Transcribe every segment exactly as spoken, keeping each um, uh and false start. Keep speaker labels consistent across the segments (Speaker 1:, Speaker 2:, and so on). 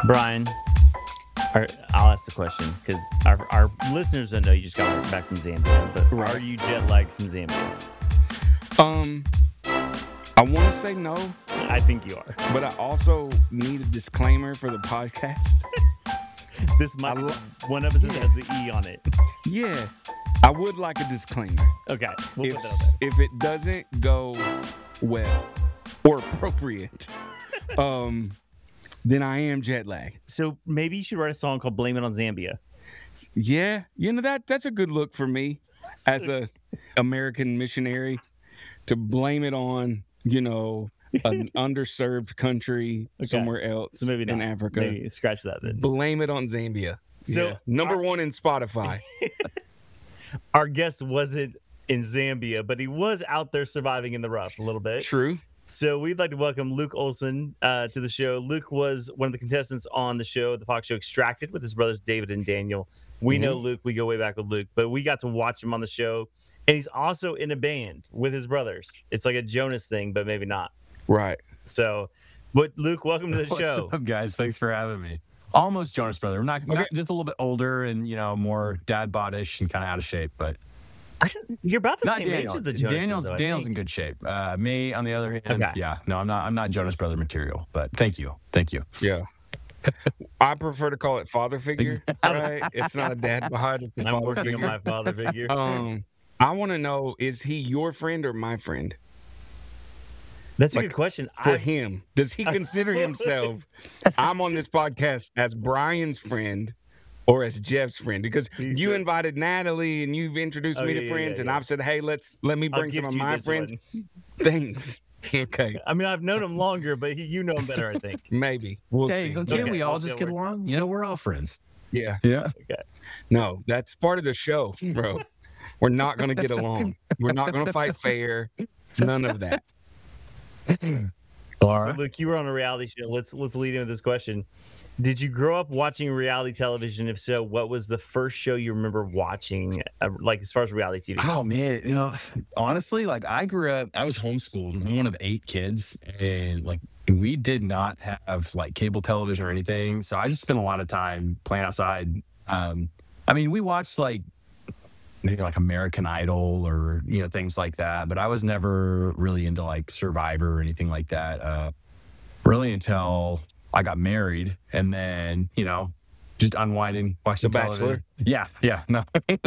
Speaker 1: Brian, or I'll ask the question because our, our listeners don't know you just got back from Zambia, but
Speaker 2: Right.
Speaker 1: are you jet lagged from Zambia?
Speaker 2: Um, I want to say no,
Speaker 1: I think you are.
Speaker 2: but I also need a disclaimer for the podcast.
Speaker 1: This might
Speaker 2: I
Speaker 1: be
Speaker 2: lo-
Speaker 1: one episode
Speaker 2: Yeah.
Speaker 1: that has the E on it.
Speaker 2: Yeah, I would like a disclaimer.
Speaker 1: Okay, we'll
Speaker 2: If
Speaker 1: put that out
Speaker 2: if it doesn't go well or appropriate, um, then I am jet lagged.
Speaker 1: there. So maybe you should write a song called "Blame It on Zambia."
Speaker 2: Yeah, you know that that's a good look for me as a American missionary to blame it on, you know, an underserved country
Speaker 1: Okay.
Speaker 2: somewhere else
Speaker 1: So maybe not.
Speaker 2: in Africa.
Speaker 1: Maybe scratch that then.
Speaker 2: Blame it on Zambia.
Speaker 1: So
Speaker 2: Yeah. number one in Spotify.
Speaker 1: Our guest wasn't in Zambia, but he was out there surviving in the rough a little bit.
Speaker 2: True.
Speaker 1: So we'd like to welcome Luke Olson uh, to the show. Luke was one of the contestants on the show, the Fox show Extracted, with his brothers David and Daniel. We
Speaker 2: Mhm.
Speaker 1: know Luke. We go way back with Luke, but we got to watch him on the show. And he's also in a band with his brothers. It's like a Jonas thing, but maybe not.
Speaker 2: Right.
Speaker 1: So, but Luke, welcome to the
Speaker 3: What's
Speaker 1: show.
Speaker 3: up, guys? Thanks for having me. Almost Jonas Brother. I'm not,
Speaker 2: Okay.
Speaker 3: not just a little bit older and you know more dad bod-ish and kind of out of shape, but
Speaker 1: I don't, you're about the
Speaker 3: not
Speaker 1: same
Speaker 3: Daniel.
Speaker 1: age as the Jonas.
Speaker 3: Daniel's
Speaker 1: though, I
Speaker 3: Daniel's in
Speaker 1: think.
Speaker 3: good shape. Uh, me, on the other hand,
Speaker 1: Okay.
Speaker 3: yeah, no, I'm not. I'm not Jonas Brother material. But thank you, thank you.
Speaker 2: Yeah. I prefer to call it father figure. Right. It's not a dad bod. It's a
Speaker 1: I'm
Speaker 2: father
Speaker 1: working
Speaker 2: figure.
Speaker 1: on my father figure.
Speaker 2: Um, I want to know: is he your friend or my friend?
Speaker 1: That's a
Speaker 2: like,
Speaker 1: good question.
Speaker 2: For
Speaker 1: I-
Speaker 2: him, does he consider himself? I'm on this podcast as Brian's friend or as Jeff's friend because
Speaker 1: He's
Speaker 2: you
Speaker 1: a-
Speaker 2: invited Natalie and you've introduced
Speaker 1: Oh,
Speaker 2: me
Speaker 1: yeah,
Speaker 2: to
Speaker 1: yeah,
Speaker 2: friends,
Speaker 1: yeah,
Speaker 2: and
Speaker 1: yeah.
Speaker 2: I've said, "Hey, let's let me
Speaker 1: I'll
Speaker 2: bring some
Speaker 1: gift
Speaker 2: of
Speaker 1: you
Speaker 2: my
Speaker 1: this
Speaker 2: friends."
Speaker 1: one.
Speaker 2: Thanks. Okay,
Speaker 1: I mean, I've known him longer, but he, you know him better, I think.
Speaker 2: maybe we'll
Speaker 3: Hey,
Speaker 2: see.
Speaker 3: can't
Speaker 1: Okay,
Speaker 3: we all
Speaker 1: we'll see
Speaker 3: just
Speaker 1: how it
Speaker 3: get
Speaker 1: works.
Speaker 3: along? You know, we're all friends.
Speaker 2: Yeah,
Speaker 3: Yeah.
Speaker 2: no, that's part of the show, bro. We're not gonna get along. We're not gonna fight fair. None of that.
Speaker 3: All
Speaker 1: So,
Speaker 3: right.
Speaker 1: Luke, you were on a reality show. Let's let's lead in with this question. Did you grow up watching reality television? If so, what was the first show you remember watching, uh, like as far as reality T V?
Speaker 3: Oh man, you know, honestly, like I grew up, I was homeschooled. I'm one of eight kids, and like we did not have like cable television or anything. So I just spent a lot of time playing outside. Um, I mean, we watched like maybe like American Idol or you know things like that, but I was never really into like Survivor or anything like that. Uh, really until I got married, and then you know. Just unwinding, watching
Speaker 2: The
Speaker 3: television.
Speaker 2: Bachelor?
Speaker 3: Yeah, yeah, no,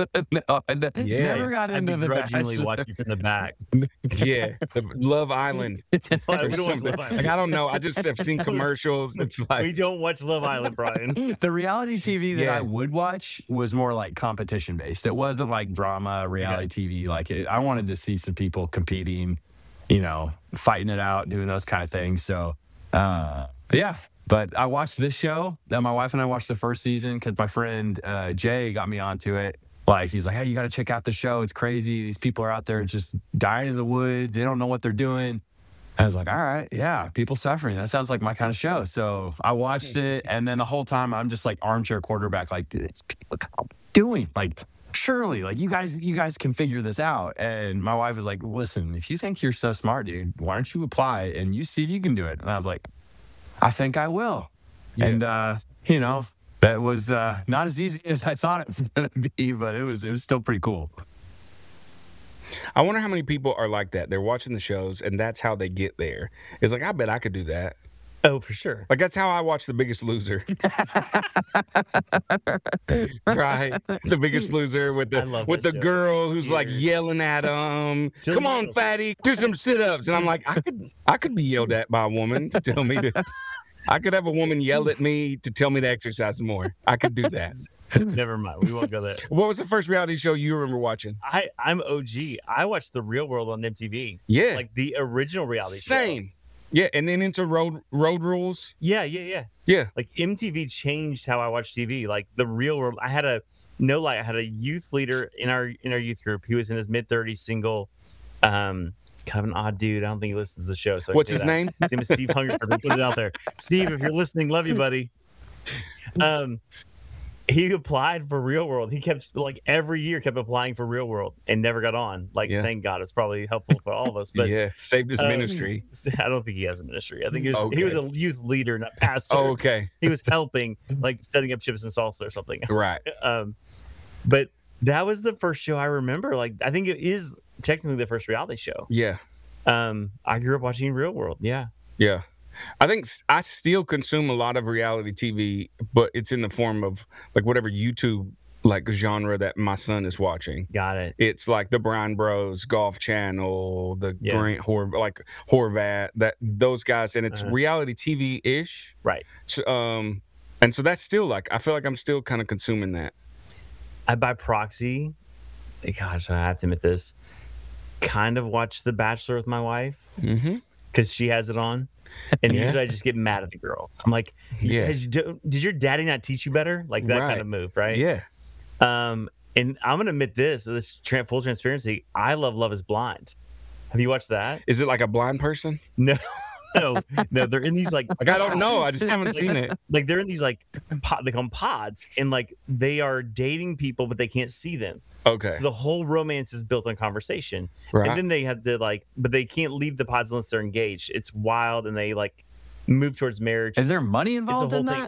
Speaker 3: no I ne-
Speaker 2: Yeah,
Speaker 3: never got
Speaker 1: I
Speaker 3: into the
Speaker 1: begrudgingly
Speaker 3: Bachelor.
Speaker 1: watch you from the back.
Speaker 2: Yeah, the Love Island.
Speaker 1: we
Speaker 2: or
Speaker 1: don't watch
Speaker 2: something.
Speaker 1: Love Island.
Speaker 2: Like I don't know. I just have seen commercials. It's
Speaker 1: We
Speaker 2: like
Speaker 1: don't watch Love Island, Brian.
Speaker 3: The reality T V that
Speaker 2: Yeah.
Speaker 3: I would watch was more like competition based. It wasn't like drama, reality T V. Like it, I wanted to see some people competing, you know, fighting it out, doing those kind of things. So, uh, yeah. But I watched this show. That my wife and I watched the first season because my friend uh, Jay got me onto it. Like he's like, hey, you got to check out the show. It's crazy. These people are out there just dying in the wood. They don't know what they're doing. I was like, all right, yeah, people suffering. That sounds like my kind of show. So I watched it, and then the whole time I'm just like armchair quarterback, like, dude, it's people doing like, surely, like you guys, you guys can figure this out. And my wife was like, listen, if you think you're so smart, dude, why don't you apply and you see if you can do it? And I was like, I think I will.
Speaker 2: Yeah.
Speaker 3: And uh, you know, that was uh, not as easy as I thought it was gonna be, but it was it was still pretty cool.
Speaker 2: I wonder how many people are like that. They're watching the shows, and that's how they get there. It's like I bet I could do that.
Speaker 1: Oh, for sure.
Speaker 2: Like that's how I watch The Biggest Loser. Right, The Biggest Loser with
Speaker 1: I
Speaker 2: the
Speaker 1: love
Speaker 2: with the
Speaker 1: that show.
Speaker 2: girl who's like
Speaker 1: Cheers.
Speaker 2: yelling at him.
Speaker 1: Just
Speaker 2: Come on,
Speaker 1: girls.
Speaker 2: fatty, do some sit-ups. And I'm like, I could I could be yelled at by a woman to tell me to. I could have a woman yell at me to tell me to exercise more. I could do that.
Speaker 1: Never mind. We won't go there.
Speaker 2: What was the first reality show you remember watching?
Speaker 1: I, I'm O G. I watched The Real World on M T V.
Speaker 2: Yeah,
Speaker 1: Like the original reality show.
Speaker 2: same. Yeah, and then into road road rules.
Speaker 1: Yeah, yeah, yeah.
Speaker 2: Yeah,
Speaker 1: Like M T V changed how I watch T V. Like The Real World. I had a no lie. I had a youth leader in our in our youth group. He was in his mid thirties, single, um, kind of an odd dude. I don't think he listens to the show. So I can
Speaker 2: what's
Speaker 1: say
Speaker 2: his
Speaker 1: that.
Speaker 2: name?
Speaker 1: His name is Steve Hungerford. We put it out there. Steve, if you're listening, love you, buddy. Um, he applied for Real World. He kept like every year kept applying for Real World and never got on. Like,
Speaker 2: Yeah.
Speaker 1: thank God. It's probably helpful for all of us. But
Speaker 2: yeah, saved his
Speaker 1: uh,
Speaker 2: ministry.
Speaker 1: I don't think he has a ministry. I think he was, he was a
Speaker 2: Okay.
Speaker 1: youth leader, not pastor.
Speaker 2: Oh, okay,
Speaker 1: He was helping, like setting up chips and salsa or something.
Speaker 2: right.
Speaker 1: Um, but that was the first show I remember. Like, I think it is technically the first reality show.
Speaker 2: Yeah,
Speaker 1: Um, I grew up watching Real World. Yeah.
Speaker 2: yeah. I think s- I still consume a lot of reality T V, but it's in the form of like whatever YouTube like genre that my son is watching.
Speaker 1: Got it.
Speaker 2: It's like the Brian Bros, Golf Channel, the
Speaker 1: Yeah.
Speaker 2: Grant Hor like Horvat, that those guys, and it's
Speaker 1: Uh-huh.
Speaker 2: reality T V ish.
Speaker 1: Right.
Speaker 2: So, um, and so that's still like I feel like I'm still kind of consuming that.
Speaker 1: I by proxy, gosh, I have to admit this, kind of watch The Bachelor with my wife
Speaker 2: Mm-hmm.
Speaker 1: because she has it on. And
Speaker 2: Yeah.
Speaker 1: usually I just get mad at the girl. I'm like,
Speaker 2: Yeah.
Speaker 1: "Has you do- did your daddy not teach you better? Like that
Speaker 2: Right.
Speaker 1: kind of move, right?
Speaker 2: Yeah.
Speaker 1: Um, and I'm going to admit this, this tra- full transparency. I love Love is Blind. Have you watched that?
Speaker 2: Is it like a blind person?
Speaker 1: No, no, no. They're in these like,
Speaker 2: Like I don't know. I just haven't seen it.
Speaker 1: like they're in these like, pod, they call them pods. And like they are dating people, but they can't see them.
Speaker 2: Okay.
Speaker 1: So the whole romance is built on conversation.
Speaker 2: Right.
Speaker 1: And then they have to like, but they can't leave the pods unless they're engaged. It's wild, and they like move towards marriage.
Speaker 3: Is there money
Speaker 1: It's a
Speaker 3: involved
Speaker 1: whole
Speaker 3: in
Speaker 1: thing.
Speaker 3: that?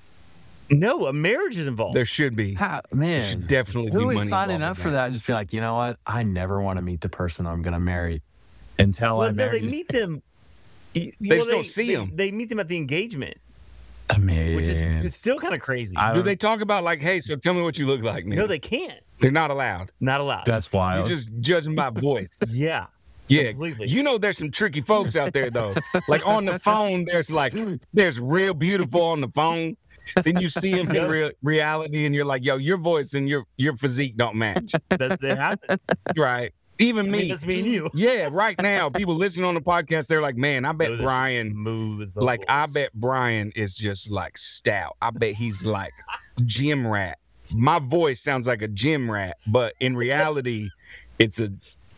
Speaker 1: No, a marriage is involved.
Speaker 2: There should be.
Speaker 3: How,
Speaker 2: There
Speaker 3: man,
Speaker 2: should definitely be
Speaker 3: who
Speaker 2: money
Speaker 3: is signing
Speaker 2: involved
Speaker 3: up
Speaker 2: in
Speaker 3: for that? And just be like, you know what? I never want to meet the person I'm going to marry until
Speaker 1: well,
Speaker 3: I
Speaker 1: no,
Speaker 3: marry.
Speaker 1: they meet them. y-
Speaker 2: They
Speaker 1: well,
Speaker 2: just don't see
Speaker 1: they,
Speaker 2: 'em.
Speaker 1: They meet them at the engagement,
Speaker 3: I mean,
Speaker 1: which is it's still kind of crazy.
Speaker 3: I
Speaker 2: Do
Speaker 3: don't-
Speaker 2: they talk about like, hey, so tell me what you look like, man?
Speaker 1: no, they can't.
Speaker 2: They're not allowed.
Speaker 1: Not allowed.
Speaker 3: that's
Speaker 2: You're
Speaker 3: wild.
Speaker 2: just judging by voice.
Speaker 1: yeah.
Speaker 2: Yeah.
Speaker 1: Completely.
Speaker 2: You know there's some tricky folks out there though. Like on the phone, there's like there's real beautiful on the phone. Then you see him in
Speaker 1: Yeah.
Speaker 2: real reality and you're like, yo, your voice and your your physique don't match.
Speaker 1: That, that happens.
Speaker 2: Right. Even
Speaker 1: I mean,
Speaker 2: me.
Speaker 1: that's me and you.
Speaker 2: Yeah, right now, people listening on the podcast, they're like, man, I bet
Speaker 1: Those are
Speaker 2: Brian,
Speaker 1: smooth.
Speaker 2: like, I
Speaker 1: vocals.
Speaker 2: bet Brian is just like stout. I bet he's like gym rat. My voice sounds like a gym rat, but in reality, it's a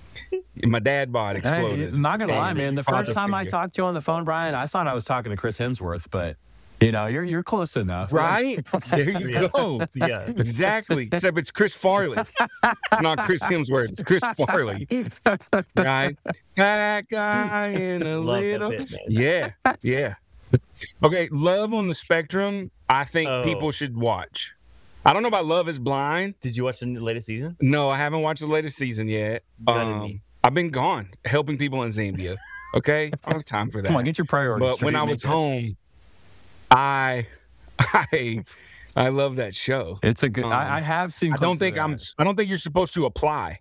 Speaker 2: my dad bod
Speaker 3: Hey,
Speaker 2: exploded.
Speaker 3: I'm not gonna lie,
Speaker 2: Father-
Speaker 3: man. The
Speaker 2: father
Speaker 3: first time I
Speaker 2: figure.
Speaker 3: talked to you on the phone, Brian, I thought I was talking to Chris Hemsworth, but you know, you're you're close enough,
Speaker 2: Right? There you
Speaker 1: Yeah.
Speaker 2: go.
Speaker 1: Yeah.
Speaker 2: Exactly. Except it's Chris Farley. It's not Chris Hemsworth. It's Chris Farley. Right? That guy in a
Speaker 1: Love that
Speaker 2: little.
Speaker 1: bit, man.
Speaker 2: Yeah. Yeah. Okay. Love on the Spectrum, I think
Speaker 1: Oh.
Speaker 2: people should watch. I don't know about Love is Blind.
Speaker 1: Did you watch the latest season?
Speaker 2: No, I haven't watched the latest season yet.
Speaker 1: Gutted me.
Speaker 2: Um, I've been gone helping people in Zambia. Okay? I don't have time for that.
Speaker 3: Come on, get your priorities.
Speaker 2: But
Speaker 3: straight,
Speaker 2: when I
Speaker 3: make
Speaker 2: was
Speaker 3: it-
Speaker 2: home, I I I love that show.
Speaker 3: it's a good.
Speaker 2: um,
Speaker 3: I, I have seen.
Speaker 2: I don't
Speaker 3: clips of
Speaker 2: think I'm
Speaker 3: that.
Speaker 2: I don't think you're supposed to apply.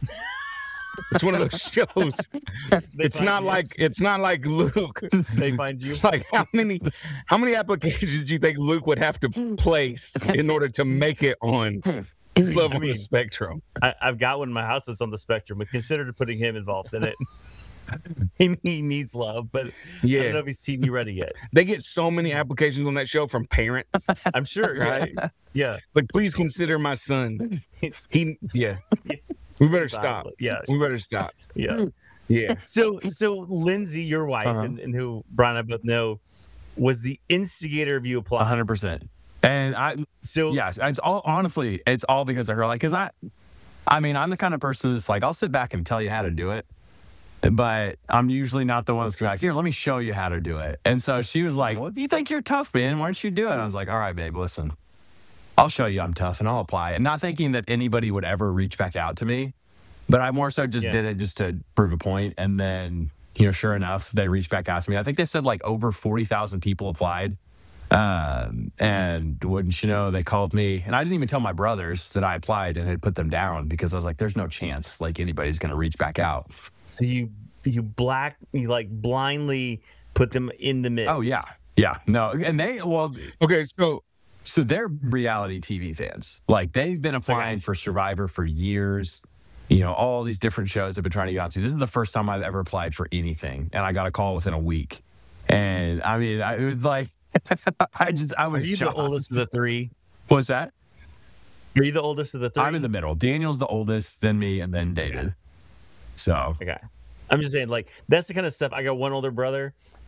Speaker 2: It's one of those shows.
Speaker 1: They
Speaker 2: It's
Speaker 1: find
Speaker 2: not
Speaker 1: you.
Speaker 2: like it's not like Luke.
Speaker 1: They find you.
Speaker 2: Like how many how many applications do you think Luke would have to place in order to make it on Love
Speaker 1: I
Speaker 2: on
Speaker 1: mean,
Speaker 2: the Spectrum?
Speaker 1: I, I've got one in my house that's on the spectrum. We considered putting him involved in it. he, he needs love, but I don't know
Speaker 2: Yeah.
Speaker 1: if he's T V ready yet.
Speaker 2: They get so many applications on that show from parents.
Speaker 1: I'm sure,
Speaker 2: Right.
Speaker 1: right? Yeah.
Speaker 2: Like, please consider my son. He yeah. We better stop.
Speaker 1: Yeah.
Speaker 2: We better stop.
Speaker 1: Yeah.
Speaker 2: Yeah.
Speaker 1: So, so Lindsay, your wife,
Speaker 3: Uh-huh.
Speaker 1: and, and who Brian and I both know, was the instigator of you
Speaker 3: A
Speaker 1: applying.
Speaker 3: hundred percent. And I,
Speaker 1: So,
Speaker 3: yes, it's all honestly, it's all because of her. Like, cause I, I mean, I'm the kind of person that's like, I'll sit back and tell you how to do it, but I'm usually not the one that's going to be like, here, let me show you how to do it. And so she was like, well, if you think you're tough, man, why don't you do it? And I was like, all right, babe, listen, I'll show you I'm tough and I'll apply it. Not thinking that anybody would ever reach back out to me, but I more so just
Speaker 1: Yeah.
Speaker 3: did it just to prove a point. And then, you know, sure enough, they reached back out to me. I think they said like over forty thousand people applied. Um, and wouldn't you know, they called me, and I didn't even tell my brothers that I applied and had put them down because I was like, there's no chance like anybody's going to reach back out.
Speaker 1: so you you black you like blindly put them in the mix.
Speaker 3: Oh, yeah. Yeah. No. And they, well,
Speaker 2: Okay, so
Speaker 3: so they're reality T V fans. Like they've been applying for Survivor for years. You know, all these different shows I've been trying to get onto. This is the first time I've ever applied for anything. And I got a call within a week. And I mean, I, it was like, I just, I
Speaker 1: Are
Speaker 3: was
Speaker 1: you
Speaker 3: shocked.
Speaker 1: the oldest of the three?
Speaker 3: What's that?
Speaker 1: Are you the oldest of the 3
Speaker 3: I'm in the middle. Daniel's the oldest, then me, and then David. So
Speaker 1: Okay. I'm just saying, like, that's the kind of stuff. I got one older brother,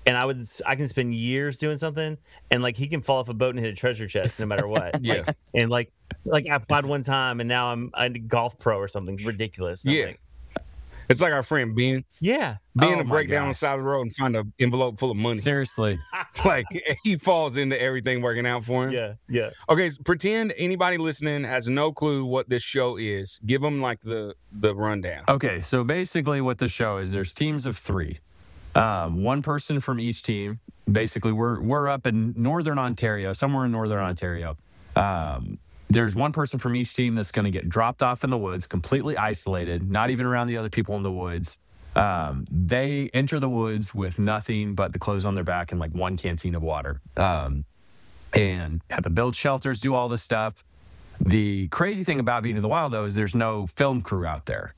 Speaker 1: and I would s- I can spend years doing something, and like he can fall off a boat and hit a treasure chest no matter what.
Speaker 2: Yeah.
Speaker 1: Like, and like like I applied one time, and now I'm a golf pro or something ridiculous. And I'm
Speaker 2: Yeah.
Speaker 1: like,
Speaker 2: It's like our friend Ben.
Speaker 1: yeah.
Speaker 2: Ben
Speaker 3: Oh
Speaker 2: to
Speaker 3: my
Speaker 2: break down on the
Speaker 3: gosh.
Speaker 2: side of the road and find an envelope full of money.
Speaker 3: Seriously.
Speaker 2: Like he falls into everything working out for him.
Speaker 1: Yeah, yeah.
Speaker 2: Okay, so pretend anybody listening has no clue what this show is. Give them like the the rundown.
Speaker 3: Okay, so basically what the show is, there's teams of three. Um, one person from each team. Basically, we're we're up in Northern Ontario, somewhere in Northern Ontario. Um, there's one person from each team that's going to get dropped off in the woods, completely isolated, not even around the other people in the woods. Um, they enter the woods with nothing but the clothes on their back and like one canteen of water. Um, and have to build shelters, do all this stuff. The crazy thing about being in the wild, though, is there's no film crew out there.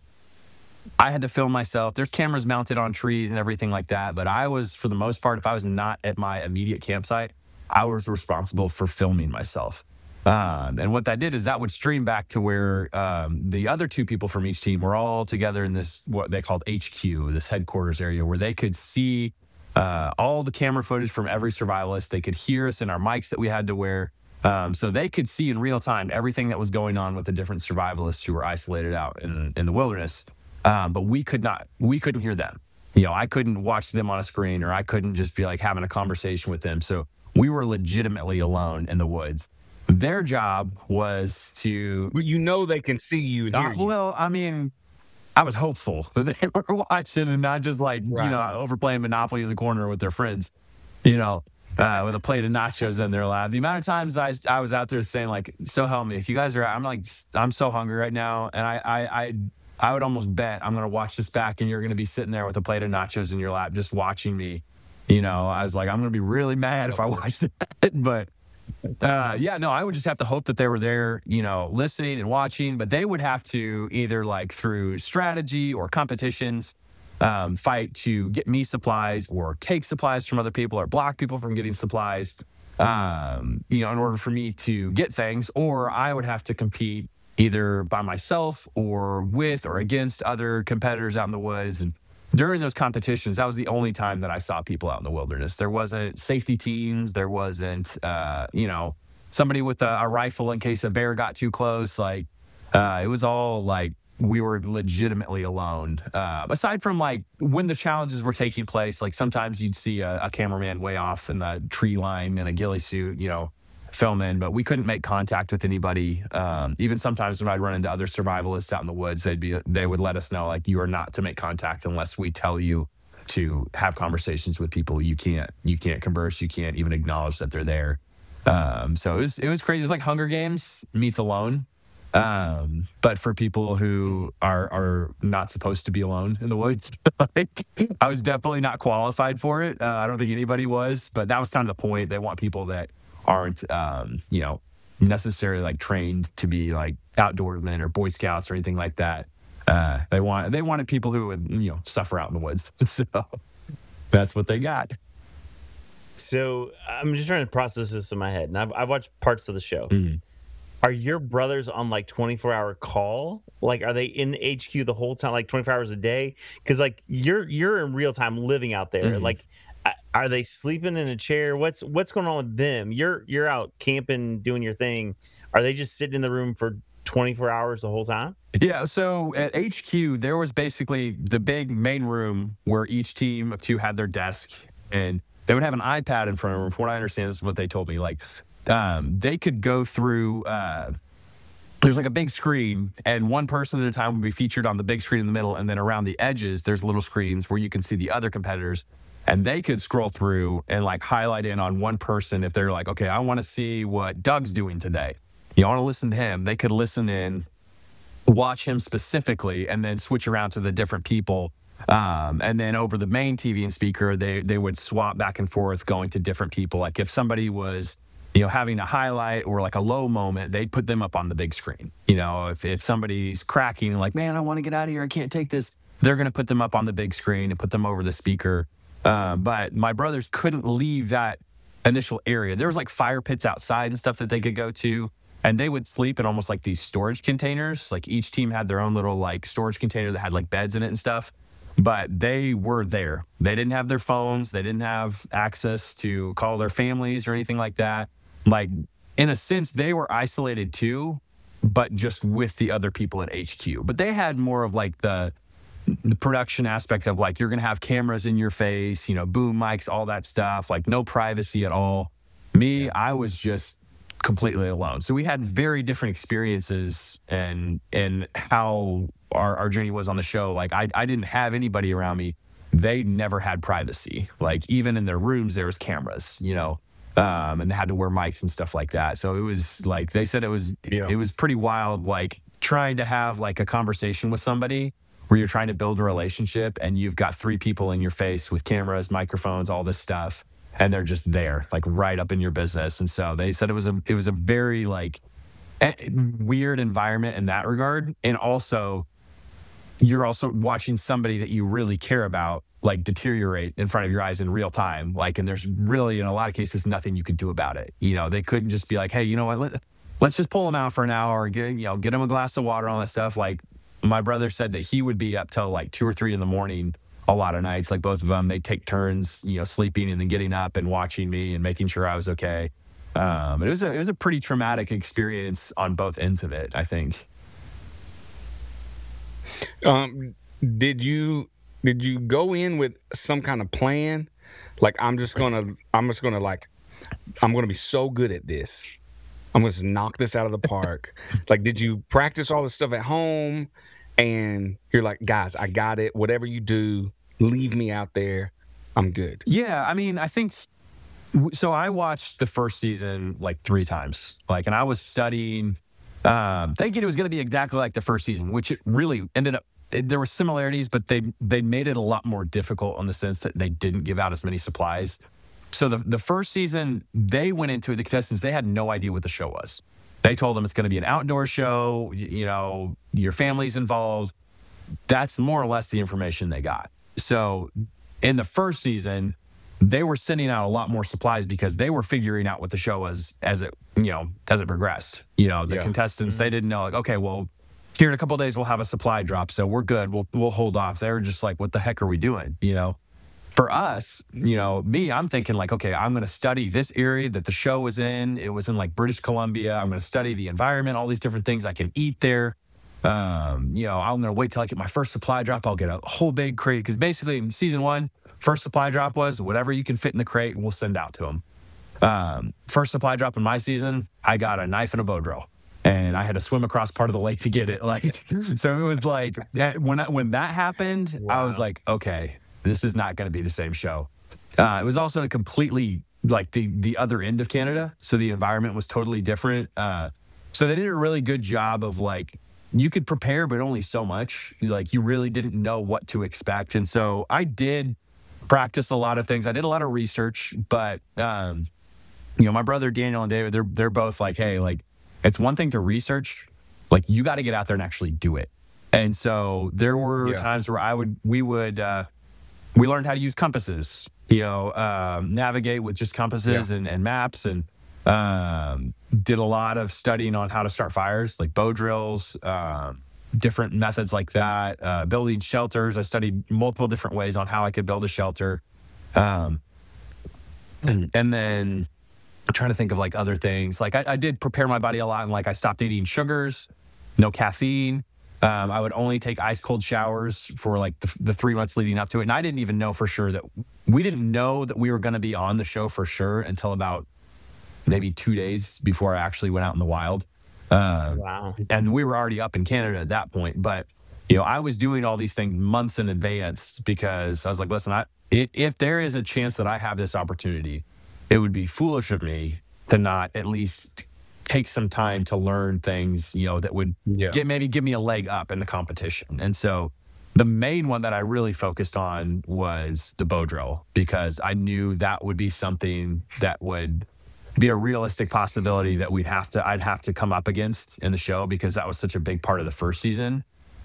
Speaker 3: I had to film myself. There's cameras mounted on trees and everything like that. But I was, for the most part, if I was not at my immediate campsite, I was responsible for filming myself. Um, and what that did is that would stream back to where um, the other two people from each team were all together in this, what they called H Q, this headquarters area, where they could see uh, all the camera footage from every survivalist. They could hear us in our mics that we had to wear. Um, so they could see in real time everything that was going on with the different survivalists who were isolated out in, in the wilderness. Um, but we could not, we couldn't hear them. You know, I couldn't watch them on a screen, or I couldn't just be like having a conversation with them. So we were legitimately alone in the woods. Their job was to,
Speaker 2: But you know they can see you and hear
Speaker 3: uh,
Speaker 2: you.
Speaker 3: well, I mean, I was hopeful that they were watching and not just like,
Speaker 2: Right.
Speaker 3: you know, overplaying Monopoly in the corner with their friends, you know, uh, with a plate of nachos in their lap. The amount of times I, I was out there saying like, so help me, if you guys are, I'm like, I'm so hungry right now. And I, I, I, I would almost bet I'm going to watch this back and you're going to be sitting there with a plate of nachos in your lap, just watching me. You know, I was like, I'm going to be really mad if I watch that. But uh, yeah, no, I would just have to hope that they were there, you know, listening and watching, but they would have to either like through strategy or competitions, um, fight to get me supplies or take supplies from other people or block people from getting supplies, um, you know, in order for me to get things, or I would have to compete either by myself or with or against other competitors out in the woods. And during those competitions, that was the only time that I saw people out in the wilderness. There wasn't safety teams. There wasn't, uh, you know, somebody with a, a rifle in case a bear got too close. Like, uh, it was all like we were legitimately alone. Uh, aside from like when the challenges were taking place, like sometimes you'd see a, a cameraman way off in the tree line in a ghillie suit, you know, filming, but we couldn't make contact with anybody. Um, even sometimes when I'd run into other survivalists out in the woods, they'd be, they would let us know like, you are not to make contact unless we tell you to have conversations with people. You can't, you can't converse. You can't even acknowledge that they're there. Um, so it was, it was crazy. It was like Hunger Games meets Alone. Um, but for people who are, are not supposed to be alone in the woods, like, I was definitely not qualified for it. Uh, I don't think anybody was, but that was kind of the point. They want people that aren't, um, you know, necessarily like trained to be like outdoor men or Boy Scouts or anything like that. Uh, they want, they wanted people who would, you know, suffer out in the woods. So that's what they got.
Speaker 1: So I'm just trying to process this in my head, and I've, I've watched parts of the show.
Speaker 3: Mhm.
Speaker 1: Are your brothers on like twenty-four hour call? Like, are they in the H Q the whole time, like twenty-four hours a day? Because like you're you're in real time living out there.
Speaker 3: Mhm.
Speaker 1: Like, a- are they sleeping in a chair? What's what's going on with them? You're you're out camping, doing your thing. Are they just sitting in the room for twenty-four hours the whole time?
Speaker 3: Yeah, so at H Q, there was basically the big main room where each team of two had their desk, and they would have an iPad in front of them. From what I understand, this is what they told me. Like, um, they could go through, uh, there's like a big screen, and one person at a time would be featured on the big screen in the middle, and then around the edges, there's little screens where you can see the other competitors, and they could scroll through and like highlight in on one person if they're like, okay, I want to see what Doug's doing today. You want to listen to him. They could listen in, watch him specifically, and then switch around to the different people. Um, and then over the main T V and speaker, they they would swap back and forth going to different people. Like if somebody was, you know, having a highlight or like a low moment, they'd put them up on the big screen. You know, if, if somebody's cracking, like, man, I want to get out of here, I can't take this, they're going to put them up on the big screen and put them over the speaker. Uh, but my brothers couldn't leave that initial area. There was like fire pits outside and stuff that they could go to. And they would sleep in almost like these storage containers. Like each team had their own little like storage container that had like beds in it and stuff. but they were there. They didn't have their phones. They didn't have access to call their families or anything like that. Like, in a sense, they were isolated too, but just with the other people at H Q. But they had more of like the the production aspect of like, you're going to have cameras in your face, you know, boom mics, all that stuff, like no privacy at all. Me, I was just completely alone. So we had very different experiences and and how our, our journey was on the show. Like I, I didn't have anybody around me. They never had privacy. Like even in their rooms, there was cameras, you know, um, and they had to wear mics and stuff like that. So it was like, they said it was,
Speaker 2: Yeah.
Speaker 3: it was pretty wild, like trying to have like a conversation with somebody where you're trying to build a relationship and you've got three people in your face with cameras, microphones, all this stuff. And they're just there, like right up in your business. And so they said it was a, it was a very like eh, weird environment in that regard. And also you're also watching somebody that you really care about, like deteriorate in front of your eyes in real time. Like, and there's really, in a lot of cases, nothing you could do about it. You know, they couldn't just be like, hey, you know what, let, let's just pull them out for an hour, get, you know, get them a glass of water, all that stuff. Like, my brother said that he would be up till like two or three in the morning a lot of nights. Like both of them, they take turns, you know, sleeping and then getting up and watching me and making sure I was okay. Um, it was a it was a pretty traumatic experience on both ends of it, I think.
Speaker 2: Um, did you did you go in with some kind of plan? Like I'm just gonna I'm just gonna like I'm gonna be so good at this. I'm gonna just knock this out of the park. Like, did you practice all this stuff at home? And you're like, guys, I got it. Whatever you do, leave me out there. I'm good.
Speaker 3: Yeah, I mean, I think so. I watched the first season like three times, like, and I was studying, um, thinking it was going to be exactly like the first season, which it really ended up. It, there were similarities, but they they made it a lot more difficult in the sense that they didn't give out as many supplies. So the the first season, they went into it, the contestants, they had no idea what the show was. They told them it's going to be an outdoor show, you, you know, your family's involved. That's more or less the information they got. So in the first season, they were sending out a lot more supplies because they were figuring out what the show was as it, you know, as it progressed. You know, the
Speaker 2: Yeah.
Speaker 3: contestants, they didn't know, like, okay, well, here in a couple of days, we'll have a supply drop. So we're good. We'll, we'll hold off. They were just like, what the heck are we doing? You know? For us, you know, me, I'm thinking like, okay, I'm going to study this area that the show was in. It was in like British Columbia. I'm going to study the environment, all these different things I can eat there. Um, you know, I'm going to wait till I get my first supply drop. I'll get a whole big crate. Because basically in season one, first supply drop was whatever you can fit in the crate, we'll send out to them. Um, first supply drop in my season, I got a knife and a bow drill. And I had to swim across part of the lake to get it. Like, so it was like, that, when, I, when that happened, I was
Speaker 1: Wow.
Speaker 3: like, okay, this is not going to be the same show. Uh, it was also a completely like the the other end of Canada, so the environment was totally different. Uh, so they did a really good job of like, you could prepare, but only so much. Like you really didn't know what to expect, and so I did practice a lot of things. I did a lot of research, but um, you know, my brother Daniel and David, they're they're both like, hey, like it's one thing to research, like you got to get out there and actually do it. And so there were
Speaker 2: Yeah.
Speaker 3: times where I would we would. Uh, We learned how to use compasses, you know, um, navigate with just compasses
Speaker 2: Yeah.
Speaker 3: and, and maps, and um, did a lot of studying on how to start fires, like bow drills, um, different methods like that, uh, building shelters. I studied multiple different ways on how I could build a shelter. Um, and, and then I'm trying to think of like other things. Like I, I did prepare my body a lot, and like I stopped eating sugars, no caffeine. Um, I would only take ice cold showers for like the, the three months leading up to it. And I didn't even know for sure that we didn't know that we were going to be on the show for sure until about maybe two days before I actually went out in the wild. Uh,
Speaker 1: Wow.
Speaker 3: and we were already up in Canada at that point. But, you know, I was doing all these things months in advance because I was like, listen, I, if, if there is a chance that I have this opportunity, it would be foolish of me to not at least take some time to learn things, you know, that would
Speaker 2: Yeah.
Speaker 3: get maybe give me a leg up in the competition. And so the main one that I really focused on was the bow drill, because I knew that would be something that would be a realistic possibility that we'd have to I'd have to come up against in the show, because that was such a big part of the first season.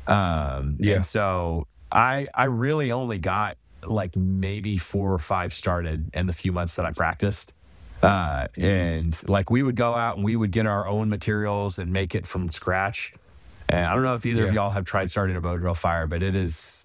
Speaker 3: Um
Speaker 2: Yeah.
Speaker 3: and so I I really only got like maybe four or five started in the few months that I practiced. Uh, and like we would go out and we would get our own materials and make it from scratch. And I don't know if either of
Speaker 2: Yeah.
Speaker 3: y'all have tried starting a bow drill fire, but it is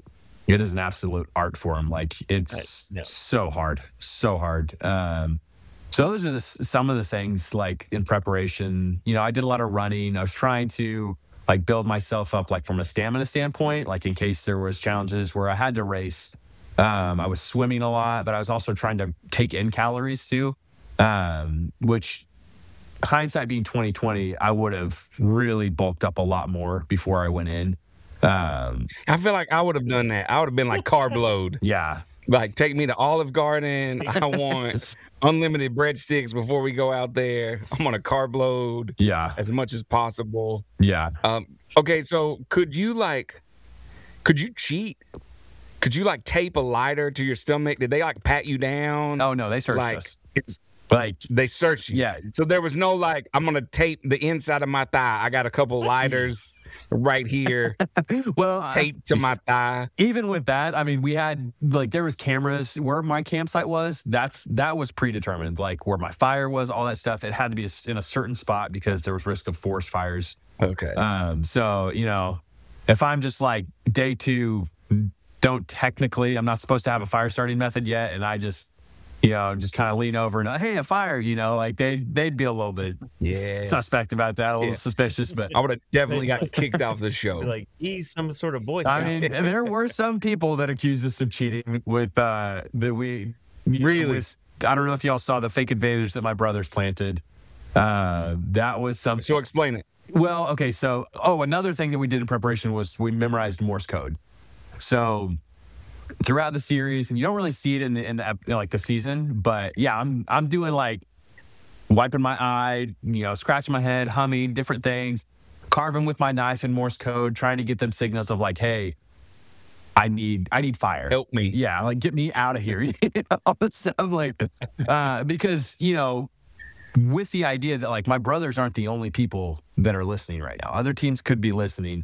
Speaker 3: it is an absolute art form. Like it's
Speaker 1: I- no.
Speaker 3: so hard, so hard. Um, so those are the, some of the things like in preparation. You know, I did a lot of running. I was trying to like build myself up like from a stamina standpoint, like in case there was challenges where I had to race. Um, I was swimming a lot, but I was also trying to take in calories too, um, which hindsight being twenty twenty, I would have really bulked up a lot more before I went in. Um,
Speaker 2: I feel like I would have done that. I would have been like carb load.
Speaker 3: yeah,
Speaker 2: Like, take me to Olive Garden. I want unlimited breadsticks before we go out there. I'm on a carb load
Speaker 3: yeah,
Speaker 2: as much as possible.
Speaker 3: yeah.
Speaker 2: Um, okay, so could you like, could you cheat? Could you like tape a lighter to your stomach? Did they like pat you down?
Speaker 3: Oh no, they searched
Speaker 2: like
Speaker 3: us.
Speaker 2: it's
Speaker 3: Like,
Speaker 2: they searched you.
Speaker 3: yeah,
Speaker 2: So there was no like, I'm gonna tape the inside of my thigh. I got a couple lighters right here,
Speaker 3: well, I-
Speaker 2: taped to my thigh.
Speaker 3: even with that, I mean, we had like there was cameras where my campsite was. That's that was predetermined, like where my fire was, all that stuff. It had to be a- in a certain spot because there was risk of forest fires.
Speaker 2: Okay.
Speaker 3: Um, so you know, if I'm just like day two, don't technically, I'm not supposed to have a fire starting method yet, and I just, you know, just kind of lean over and hey, a fire, you know, like they they'd be a little bit
Speaker 2: Yeah.
Speaker 3: suspect about that, a little
Speaker 2: Yeah.
Speaker 3: suspicious, but.
Speaker 2: I would have definitely got kicked off the show.
Speaker 1: Like he's some sort of voice.
Speaker 3: I mean, there were some people that accused us of cheating with uh that we
Speaker 2: Really?
Speaker 3: with- I don't know if y'all saw the fake advantage that my brothers planted. Uh, that was some.
Speaker 2: So explain it.
Speaker 3: Well, okay, so oh, another thing that we did in preparation was we memorized Morse code. So throughout the series, and you don't really see it in the in the ep- like the season, but yeah, I'm I'm doing like wiping my eye, you know, scratching my head, humming different things, carving with my knife in Morse code, trying to get them signals of like, hey, I need I need fire.
Speaker 2: Help me.
Speaker 3: Yeah, like get me out of here. You know? So I'm like, uh, because you know, with the idea that like my brothers aren't the only people that are listening right now. Other teams could be listening.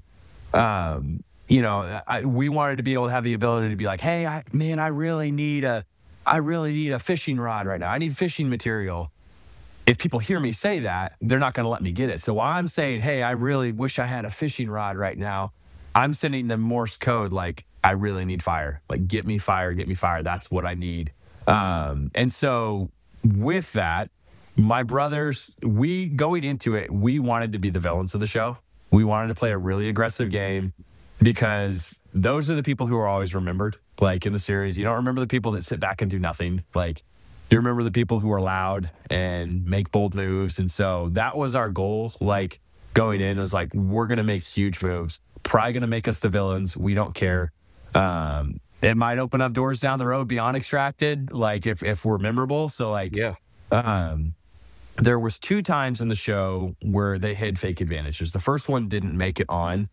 Speaker 3: Um, you know, I, we wanted to be able to have the ability to be like, hey, I, man, I really need a, I really need a fishing rod right now. I need fishing material. If people hear me say that, they're not going to let me get it. So while I'm saying, hey, I really wish I had a fishing rod right now, I'm sending them Morse code like, I really need fire. Like, get me fire, get me fire. That's what I need. Um, and so with that, my brothers, we going into it, we wanted to be the villains of the show. We wanted to play a really aggressive game because those are the people who are always remembered. Like in the series, you don't remember the people that sit back and do nothing. Like you remember the people who are loud and make bold moves. And so that was our goal. Like going in, it was like, we're going to make huge moves. Probably going to make us the villains. We don't care. Um, it might open up doors down the road beyond extracted. Like if, if we're memorable. So like,
Speaker 2: Yeah.
Speaker 3: um, there was two times in the show where they had fake advantages. The first one didn't make it on.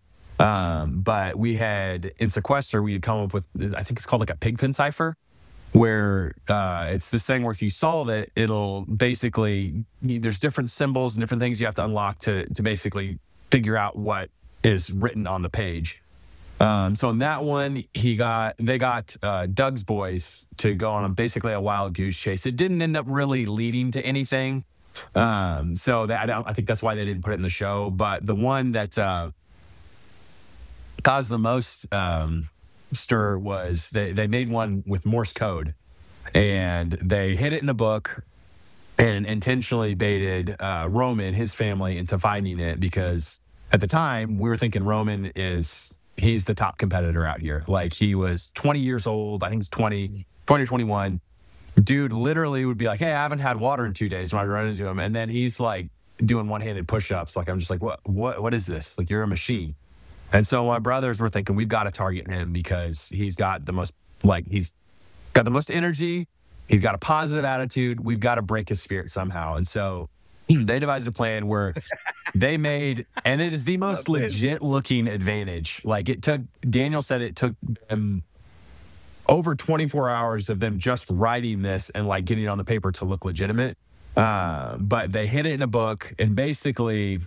Speaker 3: Um, but we had in Sequester, we had come up with, I think it's called like a pigpen cipher, where uh, it's this thing where if you solve it, it'll basically, there's different symbols and different things you have to unlock to to basically figure out what is written on the page. Um, so in that one, he got they got uh, Doug's boys to go on a, basically a wild goose chase. It didn't end up really leading to anything. Um, so that I, don't, I think that's why they didn't put it in the show. But the one that uh, caused the most um, stir was they, they made one with Morse code, and they hid it in a book and intentionally baited uh, Roman, his family, into finding it because at the time we were thinking Roman is he's the top competitor out here. Like he was twenty years old. I think he's twenty, twenty or twenty-one. Dude literally would be like, hey, I haven't had water in two days when I run into him. And then he's like doing one-handed push-ups. Like, I'm just like, what, what, what is this? Like, you're a machine. And so my brothers were thinking, we've got to target him because he's got the most, like, he's got the most energy. He's got a positive attitude. We've got to break his spirit somehow. And so they devised a plan where they made, and it is the most legit looking advantage. Like it took, Daniel said it took them over twenty-four hours of them just writing this and like getting it on the paper to look legitimate. Uh, but they hid it in a book and basically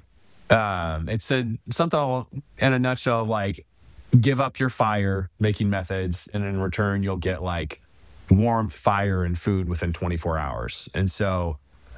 Speaker 3: um, it said something in a nutshell, like give up your fire making methods. And in return, you'll get like warmth, fire, and food within twenty-four hours. And so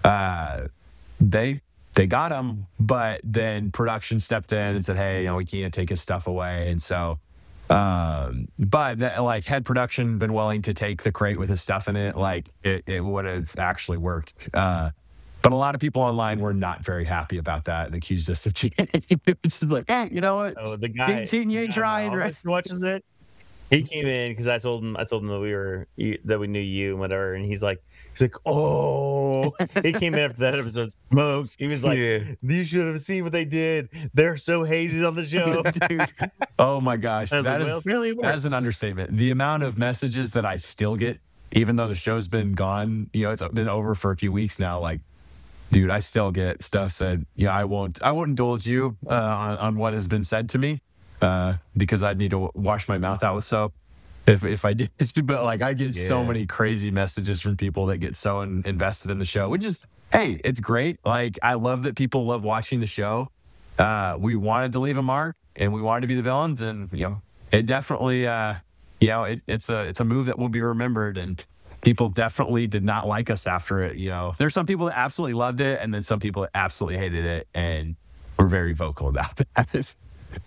Speaker 3: uh, they, they got him, but then production stepped in and said, hey, you know, we can't take his stuff away. And so Um, but that, like, had production been willing to take the crate with his stuff in it, like it, it would have actually worked. Uh, but a lot of people online were not very happy about that and accused us of cheating. It's just like, eh, you know what?
Speaker 1: Oh, the
Speaker 3: You
Speaker 1: guy,
Speaker 3: ain't cheating, you
Speaker 1: the
Speaker 3: ain't
Speaker 1: guy in
Speaker 3: trying,
Speaker 1: my
Speaker 3: right?
Speaker 1: office who watches it. He came in because I told him I told him that we were that we knew you and whatever, and he's like he's like oh he came in after that episode smokes. He was like,
Speaker 2: Yeah.
Speaker 1: you should have seen what they did. They're so hated on the show.
Speaker 3: Dude. Oh my gosh,
Speaker 1: I was
Speaker 3: that
Speaker 1: like, well,
Speaker 3: is
Speaker 1: really
Speaker 3: that
Speaker 1: worked.
Speaker 3: is an understatement. The amount of messages that I still get, even though the show's been gone, you know, it's been over for a few weeks now. Like, dude, I still get stuff said. Yeah, I won't, I won't indulge you uh, on, on what has been said to me uh, because I'd need to w- wash my mouth out with soap. If if I did, but like I get so
Speaker 1: Yeah.
Speaker 3: many crazy messages from people that get so in, invested in the show, which is, hey, it's great. Like I love that people love watching the show. Uh, we wanted to leave a mark, and we wanted to be the villains, and you know, it definitely, uh, you know, it, it's a it's a move that will be remembered, and people definitely did not like us after it. You know, there's some people that absolutely loved it, and then some people that absolutely hated it, and were very vocal about that.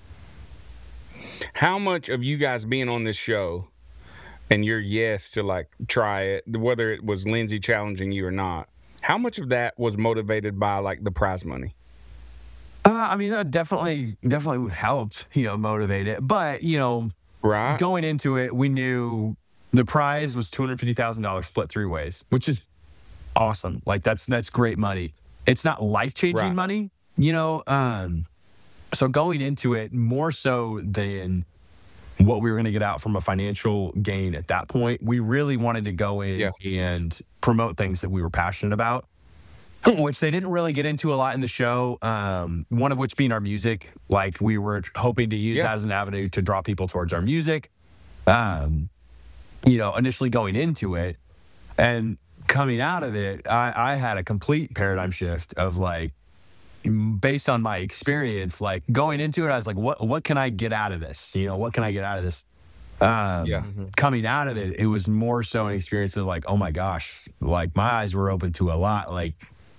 Speaker 2: How much of you guys being on this show and your yes to like try it, whether it was Lindsay challenging you or not, how much of that was motivated by like the prize money?
Speaker 3: Uh, I mean, that definitely definitely helped, you know, motivate it. But you know,
Speaker 2: Right?
Speaker 3: going into it, we knew the prize was two hundred fifty thousand dollars split three ways, which is awesome. Like that's that's great money. It's not life changing
Speaker 2: Right.
Speaker 3: money, you know. Um, so going into it, more so than what we were going to get out from a financial gain at that point, we really wanted to go in
Speaker 2: Yeah.
Speaker 3: and promote things that we were passionate about, which they didn't really get into a lot in the show. Um, one of which being our music. Like we were hoping to use
Speaker 2: Yeah.
Speaker 3: that as an avenue to draw people towards our music. Um, you know, initially going into it and coming out of it, I, I had a complete paradigm shift of like, based on my experience, like going into it, I was like, what, what can I get out of this? You know, what can I get out of this? Um,
Speaker 2: Yeah.
Speaker 3: Coming out of it, it was more so an experience of like, oh my gosh, like my eyes were open to a lot. Like,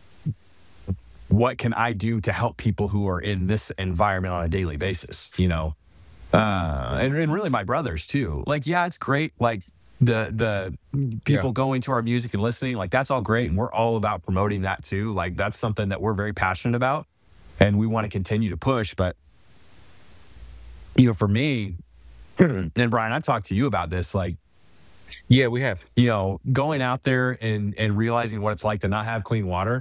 Speaker 3: what can I do to help people who are in this environment on a daily basis? You know, uh, and, and really my brothers too. Like, yeah, it's great. Like the the people
Speaker 2: Yeah.
Speaker 3: going to our music and listening, like that's all great, and we're all about promoting that too. Like that's something that we're very passionate about, and we want to continue to push. But you know, for me, and Brian, I've talked to you about this, like.
Speaker 2: Yeah, we have.
Speaker 3: You know, going out there and and realizing what it's like to not have clean water,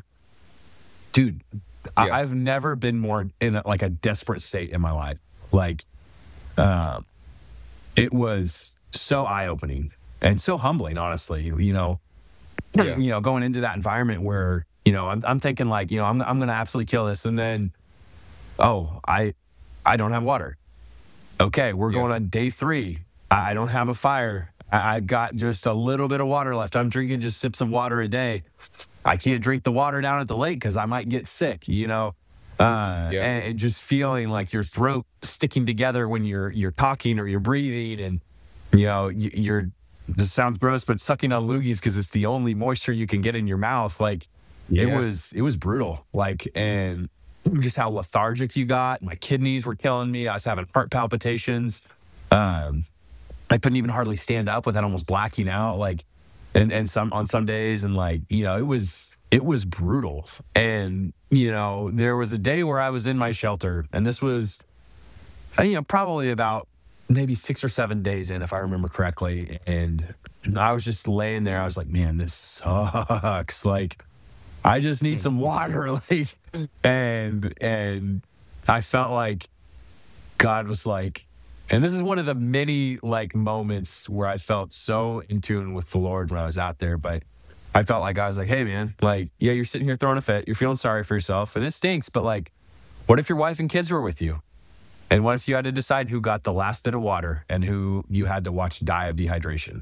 Speaker 3: dude.
Speaker 2: Yeah.
Speaker 3: I, I've never been more in a, like a desperate state in my life. Like, uh, it was so eye opening and so humbling, honestly. You know,
Speaker 2: Yeah.
Speaker 3: you know, going into that environment where you know I'm I'm thinking like you know I'm I'm gonna absolutely kill this, and then oh I I don't have water. Okay, we're
Speaker 2: Yeah.
Speaker 3: going on day three. I I don't have a fire. I- I've got just a little bit of water left. I'm drinking just sips of water a day. I can't drink the water down at the lake because I might get sick, you know? Uh,
Speaker 2: Yeah.
Speaker 3: and, and just feeling like your throat sticking together when you're you're talking or you're breathing, and you know you, you're. This sounds gross, but sucking on loogies because it's the only moisture you can get in your mouth. Like it
Speaker 2: Yeah.
Speaker 3: was, it was brutal. Like and just how lethargic you got. My kidneys were killing me. I was having heart palpitations. Um, I couldn't even hardly stand up without almost blacking out. Like, and and some on some days, and like you know, it was it was brutal. And you know, there was a day where I was in my shelter, and this was, uh, you know, probably about maybe six or seven days in, if I remember correctly. And I was just laying there. I was like, man, this sucks. Like, I just need some water. Like, and and I felt like God was like, and this is one of the many like moments where I felt so in tune with the Lord when I was out there. But I felt like I was like, hey man, like, yeah, you're sitting here throwing a fit, you're feeling sorry for yourself, and it stinks. But like, what if your wife and kids were with you? And what if you had to decide who got the last bit of water and who you had to watch die of dehydration?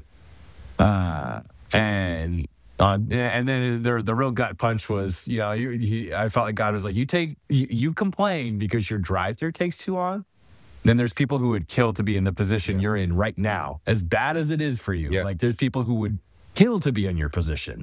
Speaker 3: Uh, and uh, and then the the real gut punch was, you know, you, you, I felt like God was like, you take you, you complain because your drive-through takes too long. Then there's people who would kill to be in the position you're in right now, as bad as it is for you.
Speaker 2: Yeah.
Speaker 3: Like there's people who would kill to be in your position.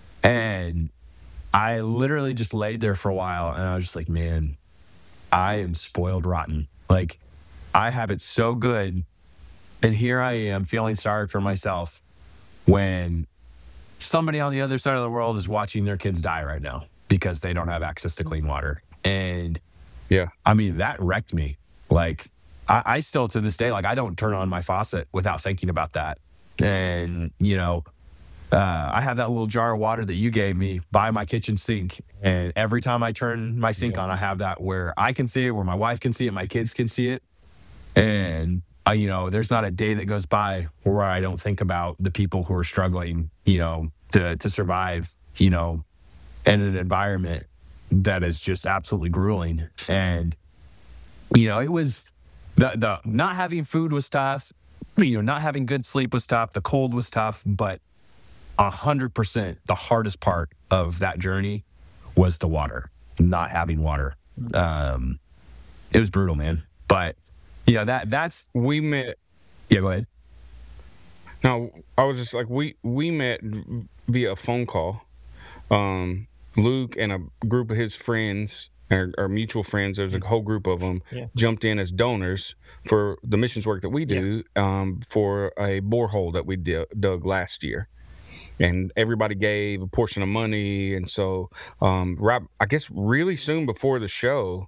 Speaker 3: And I literally just laid there for a while, and I was just like, man, I am spoiled rotten. Like I have it so good And here I am feeling sorry for myself when somebody on the other side of the world is watching their kids die right now because they don't have access to clean water. And
Speaker 2: Yeah.
Speaker 3: I mean, that wrecked me. Like, I, I still to this day, like, I don't turn on my faucet without thinking about that. And, you know, uh, I have that little jar of water that you gave me by my kitchen sink. And every time I turn my sink
Speaker 2: Yeah.
Speaker 3: on, I have that where I can see it, where my wife can see it, my kids can see it. And, uh, you know, there's not a day that goes by where I don't think about the people who are struggling, you know, to, to survive, you know, in an environment that is just absolutely grueling. And, you know, it was the, the not having food was tough, you know, not having good sleep was tough. The cold was tough, but a hundred percent the hardest part of that journey was the water, not having water. Um, it was brutal, man. But yeah, that that's,
Speaker 2: We met.
Speaker 3: yeah, go ahead.
Speaker 2: No, I was just like we we met via a phone call. Um, Luke and a group of his friends, our, our mutual friends, there's a whole group of them,
Speaker 1: Yeah.
Speaker 2: jumped in as donors for the missions work that we do, um, for a borehole that we d- dug last year. And everybody gave a portion of money. And so, um, right, I guess really soon before the show,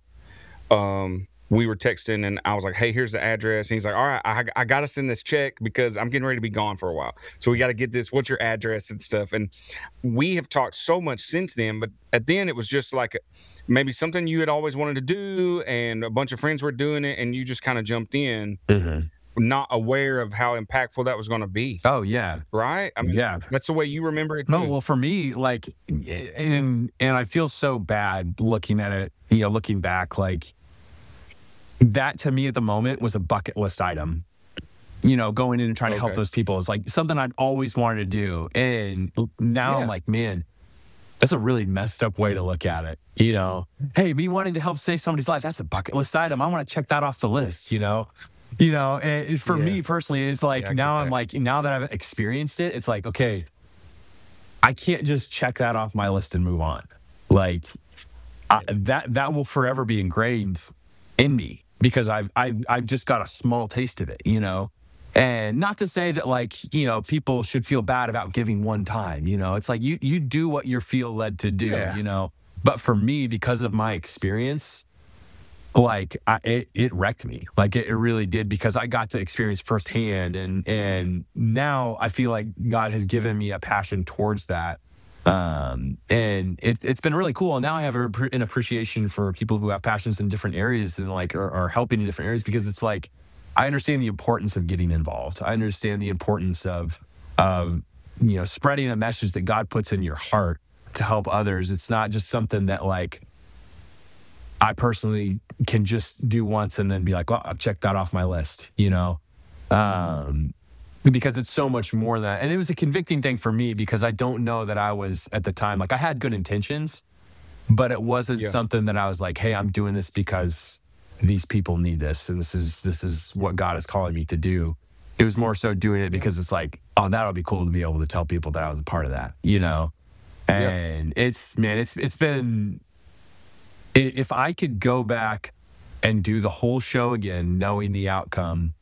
Speaker 2: um, we were texting and I was like, hey, here's the address. And he's like, all right, I, I got to send this check because I'm getting ready to be gone for a while. So we got to get this. What's your address and stuff? And we have talked so much since then. But at the end, it was just like maybe something you had always wanted to do. And a bunch of friends were doing it. And you just kind of jumped in, not aware of how impactful that was going to be.
Speaker 3: Oh, yeah.
Speaker 2: Right? I mean,
Speaker 3: Yeah.
Speaker 2: that's the way you remember it.
Speaker 3: No,
Speaker 2: too.
Speaker 3: well, for me, like, and and I feel so bad looking at it, you know, looking back, like, that to me at the moment was a bucket list item. You know, going in and trying to help
Speaker 2: Okay.
Speaker 3: those people is like something I'd always wanted to do. And now
Speaker 2: Yeah.
Speaker 3: I'm like, man, that's a really messed up way to look at it. You know, hey, me wanting to help save somebody's life, that's a bucket list item. I want to check that off the list, you know? You know, and for
Speaker 2: Yeah.
Speaker 3: me personally, it's like
Speaker 2: Yeah, I get
Speaker 3: now I'm
Speaker 2: that.
Speaker 3: like, now that I've experienced it, it's like, okay, I can't just check that off my list and move on. Like I, that, that will forever be ingrained in me because I've, I've, I've just got a small taste of it, you know? And not to say that like, you know, people should feel bad about giving one time, you know, it's like you, you do what you feel led to do,
Speaker 2: Yeah.
Speaker 3: you know? But for me, because of my experience, like I, it, it wrecked me. Like it, it really did because I got to experience firsthand. And, and now I feel like God has given me a passion towards that. Um, and it, it's been really cool. And now I have a, an appreciation for people who have passions in different areas and like are, are helping in different areas because it's like, I understand the importance of getting involved. I understand the importance of, of, you know, spreading a message that God puts in your heart to help others. It's not just something that like I personally can just do once and then be like, well, I'll check that off my list, you know? Um, because it's so much more than that. And it was a convicting thing for me because I don't know that I was at the time, like I had good intentions, but it wasn't
Speaker 2: Yeah.
Speaker 3: something that I was like, hey, I'm doing this because these people need this. And this is, this is what God is calling me to do. It was more so doing it because it's like, oh, that'll be cool to be able to tell people that I was a part of that, you know? And it's, man, it's, it's been, i- if I could go back and do the whole show again, knowing the outcome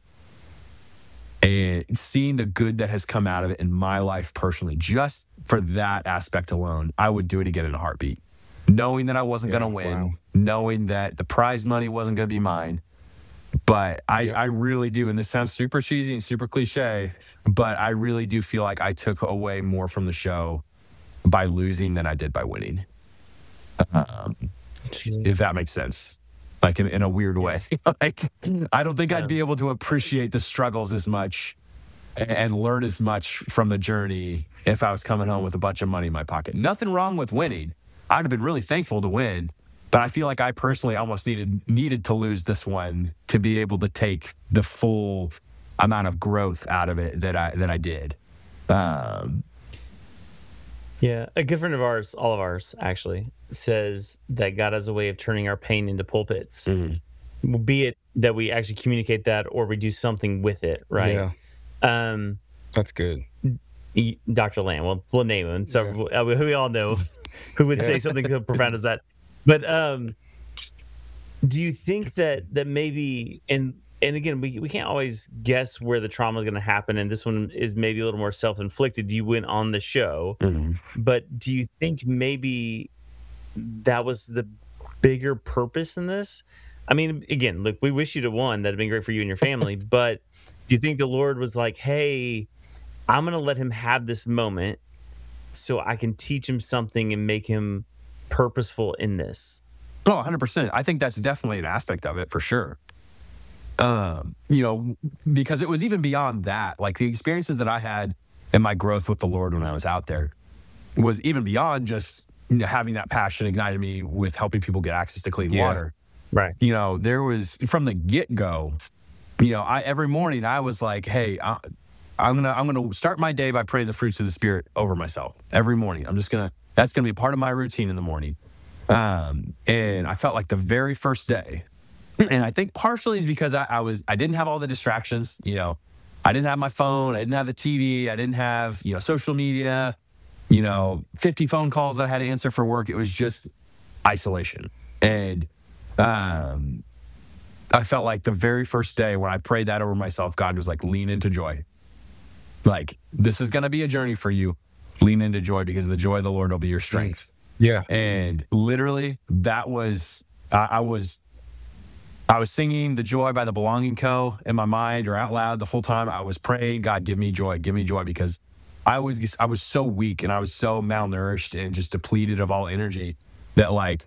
Speaker 3: and seeing the good that has come out of it in my life personally, just for that aspect alone, I would do it again in a heartbeat. Knowing that I wasn't
Speaker 2: Yeah,
Speaker 3: going to win,
Speaker 2: wow.
Speaker 3: knowing that the prize money wasn't going to be mine. But I,
Speaker 2: Yep.
Speaker 3: I really do, and this sounds super cheesy and super cliche, but I really do feel like I took away more from the show by losing than I did by winning. Um, if that makes sense, like in, in a weird way. Like, I don't think I'd be able to appreciate the struggles as much and, and learn as much from the journey if I was coming home with a bunch of money in my pocket. Nothing wrong with winning. I'd have been really thankful to win, but I feel like I personally almost needed needed to lose this one to be able to take the full amount of growth out of it that I that I did. Um,
Speaker 1: Yeah, a good friend of ours, all of ours actually, says that God has a way of turning our pain into pulpits. Be it that we actually communicate that or we do something with it, right?
Speaker 2: Yeah.
Speaker 1: Um,
Speaker 2: That's good.
Speaker 1: E- Doctor Lamb, well, we'll name him. So uh, we, we all know who would say something so profound as that. But um, do you think that that maybe, and and again, we, we can't always guess where the trauma is going to happen. And this one is maybe a little more self inflicted. You went on the show,
Speaker 3: Mhm.
Speaker 1: but do you think maybe that was the bigger purpose in this? I mean, again, look, we wish you to one. That'd been great for you and your family. But do you think the Lord was like, hey, I'm going to let him have this moment so I can teach him something and make him purposeful in this?
Speaker 3: Oh, one hundred percent. I think that's definitely an aspect of it for sure. Um, you know, because it was even beyond that. Like the experiences that I had in my growth with the Lord when I was out there was even beyond just, you know, having that passion ignited me with helping people get access to clean
Speaker 2: Yeah.
Speaker 3: water.
Speaker 1: Right.
Speaker 3: You know, there was from the get go, you know, I every morning I was like, hey, I, I'm gonna I'm gonna start my day by praying the fruits of the Spirit over myself every morning. I'm just gonna that's gonna be part of my routine in the morning. Um, and I felt like the very first day, and I think partially is because I, I was I didn't have all the distractions. You know, I didn't have my phone, I didn't have the T V, I didn't have you know social media, you know, fifty phone calls that I had to answer for work. It was just isolation, and um, I felt like the very first day when I prayed that over myself, God was like, lean into joy. Like, this is going to be a journey for you. Lean into joy because the joy of the Lord will be your strength.
Speaker 2: Yeah.
Speaker 3: And literally, that was, I, I was, I was singing The Joy by the Belonging Co. in my mind or out loud the whole time. I was praying, God, give me joy, give me joy, because I was, I was so weak and I was so malnourished and just depleted of all energy that like,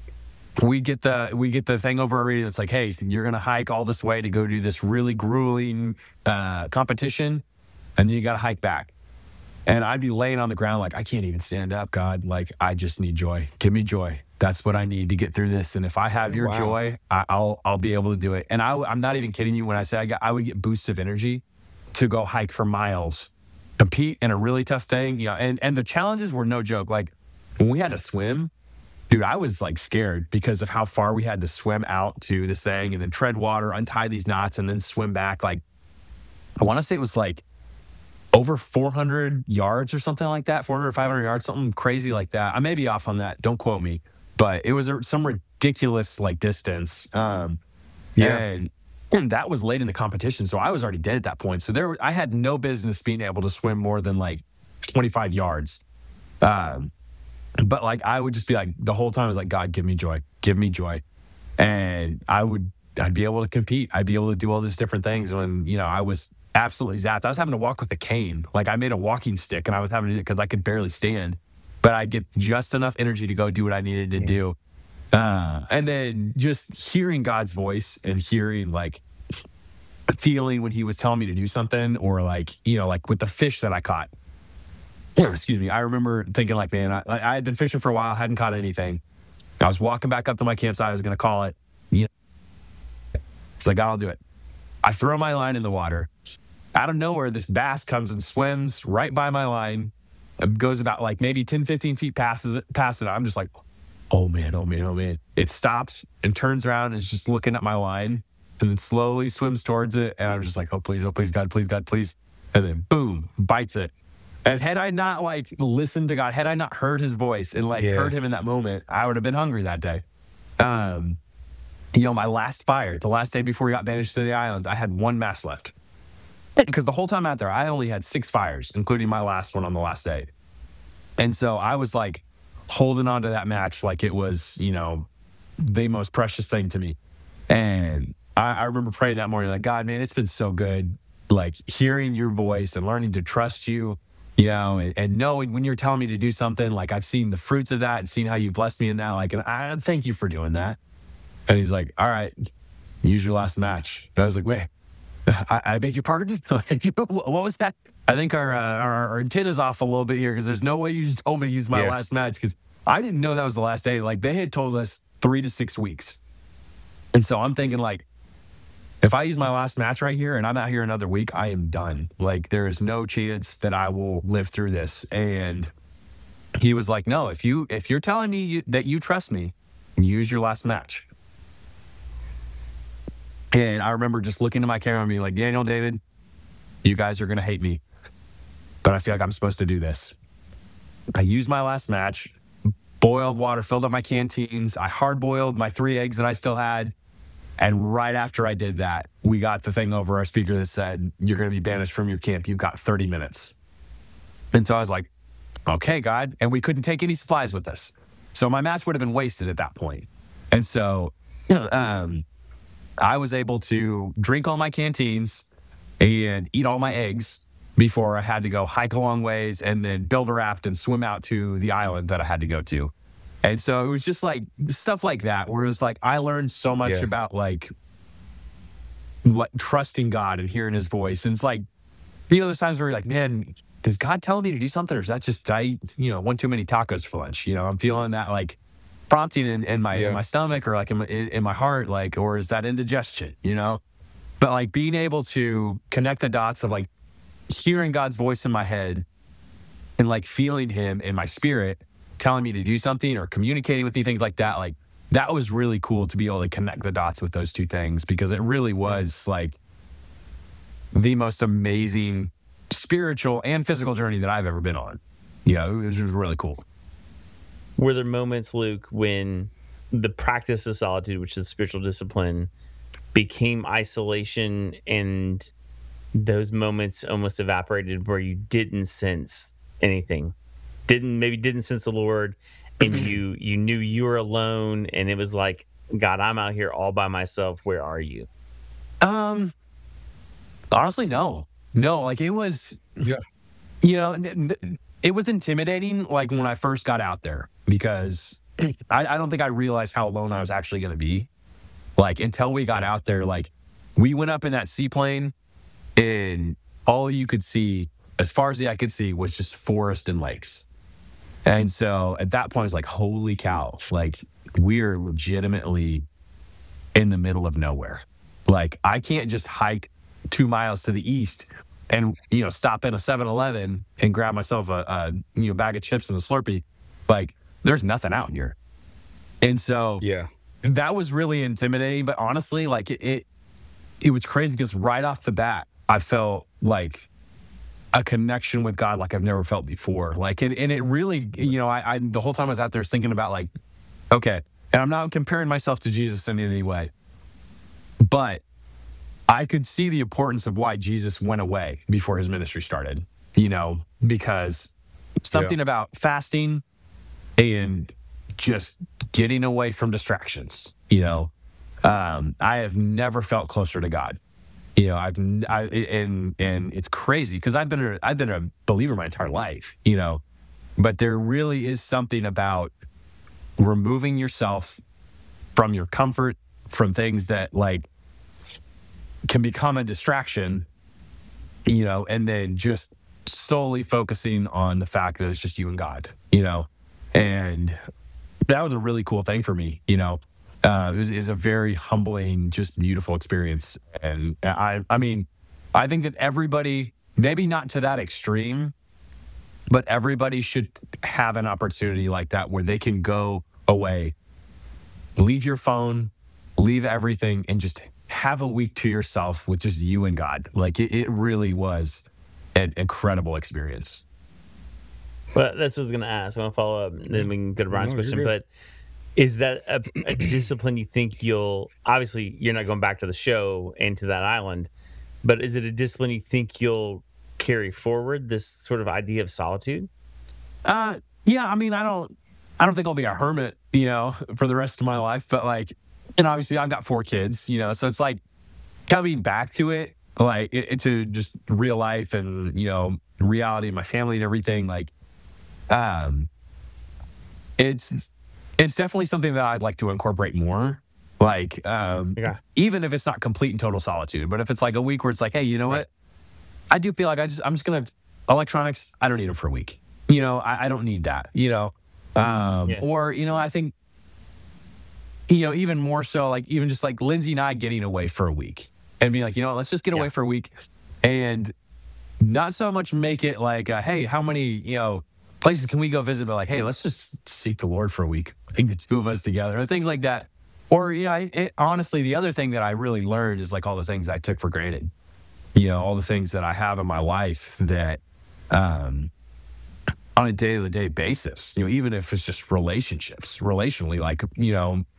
Speaker 3: we get the we get the thing over our radio. It's like, hey, you're gonna hike all this way to go do this really grueling uh, competition, and then you got to hike back. And I'd be laying on the ground like, I can't even stand up, God. Like, I just need joy. Give me joy. That's what I need to get through this. And if I have your
Speaker 2: Wow.
Speaker 3: joy, I, I'll I'll be able to do it. And I, I'm not even kidding you when I say I got I would get boosts of energy to go hike for miles, compete in a really tough thing. You know, and and the challenges were no joke. Like when we had to swim. Dude, I was like scared because of how far we had to swim out to this thing and then tread water, untie these knots, and then swim back. Like, I want to say it was like over four hundred yards or something like that, four hundred, five hundred yards, something crazy like that. I may be off on that. Don't quote me. But it was a, some ridiculous like distance. Um,
Speaker 2: Yeah.
Speaker 3: And, and that was late in the competition. So I was already dead at that point. So there, I had no business being able to swim more than like twenty-five yards. Um, But like I would just be like the whole time I was like, God, give me joy, give me joy. And I would I'd be able to compete. I'd be able to do all these different things when, you know, I was absolutely zapped. I was having to walk with a cane. Like I made a walking stick and I was having to do it because I could barely stand. But I'd get just enough energy to go do what I needed to do. Uh, and then just hearing God's voice and hearing like feeling when he was telling me to do something, or like, you know, like with the fish that I caught. Excuse me. I remember thinking like, man, I, I had been fishing for a while, hadn't caught anything. I was walking back up to my campsite. I was going to call it. You know, it's like, I'll do it. I throw my line in the water. Out of nowhere, this bass comes and swims right by my line. It goes about like maybe ten, fifteen feet passes it, past it. I'm just like, oh man, oh man, oh man. It stops and turns around and is just looking at my line and then slowly swims towards it. And I'm just like, oh, please, oh, please, God, please, God, please. And then boom, bites it. And had I not like listened to God, had I not heard his voice and like
Speaker 2: Yeah.
Speaker 3: heard him in that moment, I would have been hungry that day. Um, you know, my last fire, the last day before we got banished to the islands, I had one mass left. Because the whole time out there, I only had six fires, including my last one on the last day. And so I was like holding on to that match like it was, you know, the most precious thing to me. And I, I remember praying that morning, like, God, man, it's been so good, like hearing your voice and learning to trust you. You know, and, and knowing when you're telling me to do something, like I've seen the fruits of that and seen how you blessed me in that. Like, and I thank you for doing that. And he's like, all right, use your last match. And I was like, wait, I, I beg your pardon? What was that? I think our, uh, our our antenna's off a little bit here because there's no way you just told me to use my
Speaker 2: Yeah.
Speaker 3: last match because I didn't know that was the last day. Like they had told us three to six weeks. And so I'm thinking like, if I use my last match right here and I'm out here another week, I am done. Like there is no chance that I will live through this. And he was like, no, if you, if you're telling me you, that you trust me, use your last match. And I remember just looking to my camera and being like, Daniel, David, you guys are going to hate me, but I feel like I'm supposed to do this. I used my last match, boiled water, filled up my canteens. I hard boiled my three eggs that I still had. And right after I did that, we got the thing over our speaker that said, "You're going to be banished from your camp. You've got thirty minutes." And so I was like, okay, God. And we couldn't take any supplies with us. So my match would have been wasted at that point. And so um, I was able to drink all my canteens and eat all my eggs before I had to go hike a long ways and then build a raft and swim out to the island that I had to go to. And so it was just like stuff like that, where it was like I learned so much
Speaker 2: Yeah.
Speaker 3: about like, like trusting God and hearing his voice. And it's like, you know, there's times where you're like, man, is God telling me to do something, or is that just I, you know, one too many tacos for lunch? You know, I'm feeling that like prompting in, in my
Speaker 2: Yeah.
Speaker 3: in my stomach or like in my, in my heart, like, or is that indigestion? You know, but like being able to connect the dots of like hearing God's voice in my head and like feeling him in my spirit telling me to do something or communicating with me, things like that. Like that was really cool to be able to connect the dots with those two things, because it really was like the most amazing spiritual and physical journey that I've ever been on. Yeah, it was, it was really cool.
Speaker 1: Were there moments, Luke, when the practice of solitude, which is spiritual discipline, became isolation, and those moments almost evaporated where you didn't sense anything, didn't maybe didn't sense the Lord, and you you knew you were alone, and it was like, God, I'm out here all by myself. Where are you?
Speaker 3: Um, honestly, no, no. Like it was,
Speaker 2: Yeah.
Speaker 3: you know, th- th- it was intimidating. Like when I first got out there, because I, I don't think I realized how alone I was actually going to be. Like until we got out there, like we went up in that seaplane, and all you could see, as far as the eye could see, was just forest and lakes. And so at that point, I was like, holy cow, like we're legitimately in the middle of nowhere. Like I can't just hike two miles to the east and, you know, stop in a seven eleven and grab myself a, a you know, bag of chips and a Slurpee. Like there's nothing out here. And so
Speaker 2: Yeah.
Speaker 3: that was really intimidating. But honestly, like it, it, it was crazy because right off the bat, I felt like a connection with God like I've never felt before. Like, and, and it really, you know, I, I, the whole time I was out there was thinking about like, okay, and I'm not comparing myself to Jesus in any way, but I could see the importance of why Jesus went away before his ministry started, you know, because something about fasting and just getting away from distractions, you know, um, I have never felt closer to God. You know, I've I, and and it's crazy because I've been a, I've been a believer my entire life, you know, but there really is something about removing yourself from your comfort, from things that like can become a distraction, you know, and then just solely focusing on the fact that it's just you and God, you know, and that was a really cool thing for me, you know. Uh, it was, it was a very humbling, just beautiful experience. And I, I mean, I think that everybody, maybe not to that extreme, but everybody should have an opportunity like that where they can go away, leave your phone, leave everything, and just have a week to yourself with just you and God. Like it, it really was an incredible experience.
Speaker 1: Well, that's what I was going to ask. I want to follow up, and then we can go to Brian's
Speaker 2: No, you're
Speaker 1: question.
Speaker 2: good.
Speaker 1: But is that a, a discipline you think you'll, obviously you're not going back to the show and to that island, but is it a discipline you think you'll carry forward, this sort of idea of solitude?
Speaker 3: Uh, yeah, I mean, I don't, I don't think I'll be a hermit, you know, for the rest of my life, but like, and obviously I've got four kids, you know, so it's like coming back to it, like it, it- to just real life and, you know, reality of my family and everything. Like, um, it's, it's definitely something that I'd like to incorporate more. Like, um,
Speaker 1: Yeah.
Speaker 3: even if it's not complete and total solitude, but if it's like a week where it's like, hey, you know what? I do feel like I just, I'm just going to, electronics, I don't need them for a week. You know, I, I don't need that, you know? Um,
Speaker 1: Yeah.
Speaker 3: Or, you know, I think, you know, even more so, like, even just like Lindsay and I getting away for a week and being like, you know, let's just get away
Speaker 1: Yeah.
Speaker 3: for a week and not so much make it like, uh, hey, how many, you know, places can we go visit? But like, hey, let's just seek the Lord for a week. I think the two of us together, or things like that. Or, yeah, I, it, honestly, the other thing that I really learned is like all the things I took for granted. You know, all the things that I have in my life that, um, on a day to day basis, you know, even if it's just relationships, relationally, like, you know,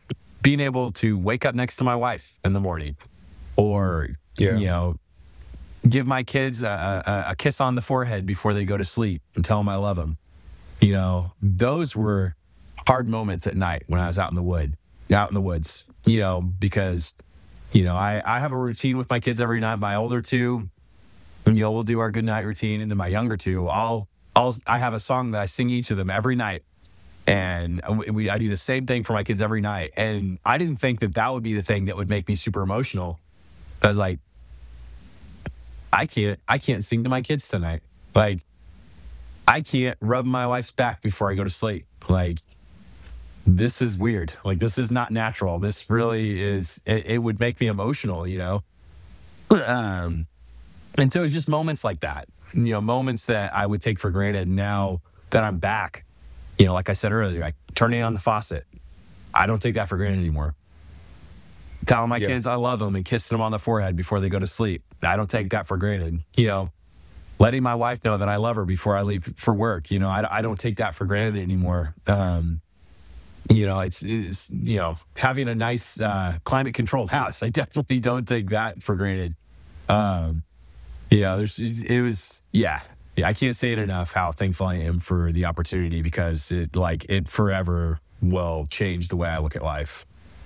Speaker 3: being able to wake up next to my wife in the morning, or
Speaker 2: Yeah.
Speaker 3: you know, give my kids a, a, a kiss on the forehead before they go to sleep and tell them I love them. You know, those were hard moments at night when I was out in the wood, out in the woods. You know, because you know I I have a routine with my kids every night. My older two, you know, we'll do our good night routine, and then my younger two, I'll I'll I have a song that I sing each of them every night. And we, I do the same thing for my kids every night. And I didn't think that that would be the thing that would make me super emotional. I was like, I can't, I can't sing to my kids tonight. Like, I can't rub my wife's back before I go to sleep. Like, this is weird. Like, this is not natural. This really is, it, it would make me emotional, you know? Um, and so it's just moments like that, you know, moments that I would take for granted now that I'm back. You know, like I said earlier, like turning on the faucet. I don't take that for granted anymore. Telling my
Speaker 2: Yeah.
Speaker 3: kids I love them and kissing them on the forehead before they go to sleep. I don't take that for granted. You know, letting my wife know that I love her before I leave for work. You know, I, I don't take that for granted anymore. Um, you know, it's, it's, you know, having a nice uh, climate controlled house. I definitely don't take that for granted. Um, yeah, there's, it was, yeah. Yeah, I can't say it enough how thankful I am for the opportunity, because it like it forever will change the way I look at life.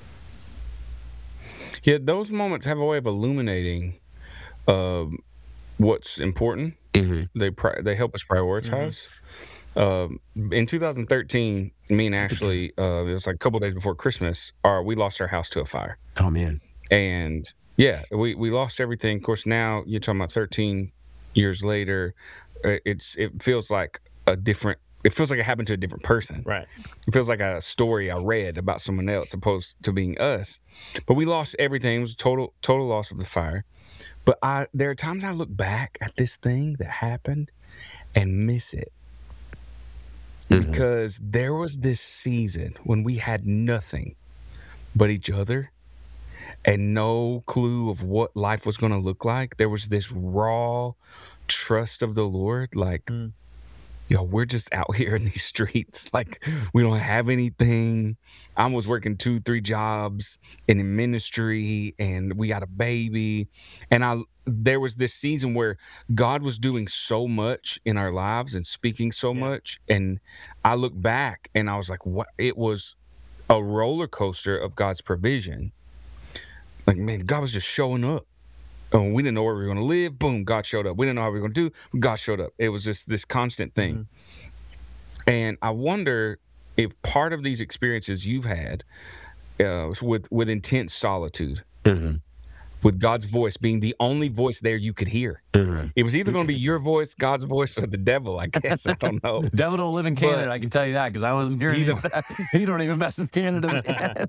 Speaker 2: Yeah, those moments have a way of illuminating um, what's important.
Speaker 3: Mm-hmm.
Speaker 2: They pri- they help us prioritize. Um, in two thousand thirteen, me and Ashley, uh, it was like a couple days before Christmas, our, we lost our house to a fire.
Speaker 3: Oh man.
Speaker 2: And yeah, we, we lost everything. Of course, now you're talking about thirteen years later. It's it feels like a different. It feels like it happened to a different person.
Speaker 1: Right.
Speaker 2: It feels like a story I read about someone else, opposed to being us. But we lost everything. It was a total total loss of the fire. But I there are times I look back at this thing that happened and miss it.
Speaker 3: Mm-hmm.
Speaker 2: Because there was this season when we had nothing but each other and no clue of what life was going to look like. There was this raw trust of the Lord, like,
Speaker 1: Mm.
Speaker 2: yo, we're just out here in these streets. Like, we don't have anything. I was working two, three jobs in ministry, and we got a baby. And I, there was this season where God was doing so much in our lives and speaking so
Speaker 1: Yeah.
Speaker 2: much. And I look back and I was like, what? It was a roller coaster of God's provision. Like, man, God was just showing up. Oh, we didn't know where we were going to live. Boom, God showed up. We didn't know how we were going to do. God showed up. It was just this constant thing. Mm-hmm. And I wonder if part of these experiences you've had uh, with with intense solitude,
Speaker 3: Mm-hmm.
Speaker 2: with God's voice being the only voice there you could hear.
Speaker 3: Mm-hmm.
Speaker 2: It was either going to be your voice, God's voice, or the devil, I guess. I don't know.
Speaker 3: Devil don't live in Canada,
Speaker 2: But-
Speaker 3: I can tell you that, because I wasn't hearing
Speaker 2: He
Speaker 3: you. He don't even mess with Canada.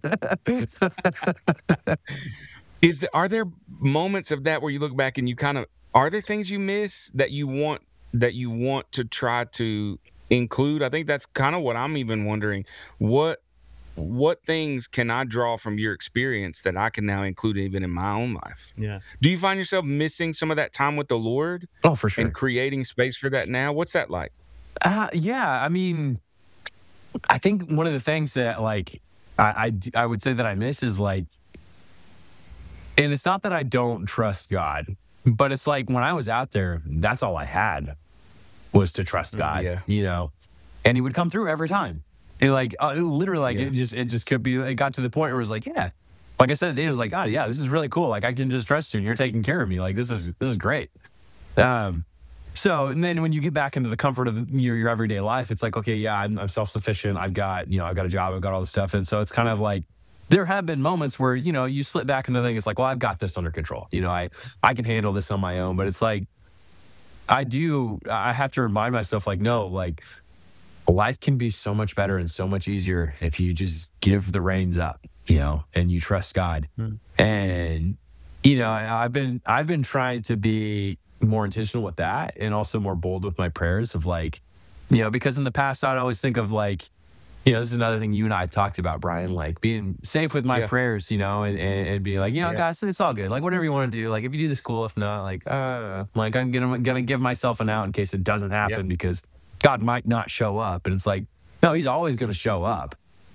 Speaker 2: Is there, are there moments of that where you look back and you kind of, are there things you miss that you want that you want to try to include? I think that's kind of what I'm even wondering. What what things can I draw from your experience that I can now include even in my own life?
Speaker 1: Yeah.
Speaker 2: Do you find yourself missing some of that time with the Lord
Speaker 3: Oh, for sure.
Speaker 2: and creating space for that now? What's that like?
Speaker 3: Uh, yeah, I mean, I think one of the things that like I, I I would say that I miss is like, and it's not that I don't trust God, but it's like when I was out there, that's all I had was to trust God,
Speaker 2: yeah.
Speaker 3: you know, and He would come through every time. And like uh, literally, like
Speaker 2: Yeah.
Speaker 3: it just it just could be. It got to the point where it was like, yeah, like I said, at the end, it was like, God, yeah, this is really cool. Like I can just trust you, and you're taking care of me. Like this is this is great. Um, so and then when you get back into the comfort of your your everyday life, it's like, okay, yeah, I'm, I'm self sufficient. I've got you know I've got a job. I've got all this stuff, and so it's kind of like there have been moments where you know you slip back into the thing. It's like, well, I've got this under control. You know, I I can handle this on my own. But it's like I do. I have to remind myself, like, no, like. Life can be so much better and so much easier if you just give the reins up, you know, and you trust God.
Speaker 1: Hmm.
Speaker 3: And you know, I, I've been I've been trying to be more intentional with that, and also more bold with my prayers of like, you know, because in the past I'd always think of like, you know, this is another thing you and I talked about, Brian, like being safe with my
Speaker 2: Yeah.
Speaker 3: prayers, you know, and, and, and being like, you know,
Speaker 2: Yeah.
Speaker 3: guys, it's all good. Like whatever you want to do, like if you do this, cool. If not, like, uh, like I'm gonna gonna give myself an out in case it doesn't happen
Speaker 2: Yeah.
Speaker 3: because God might not show up. And it's like, no, He's always going to show up.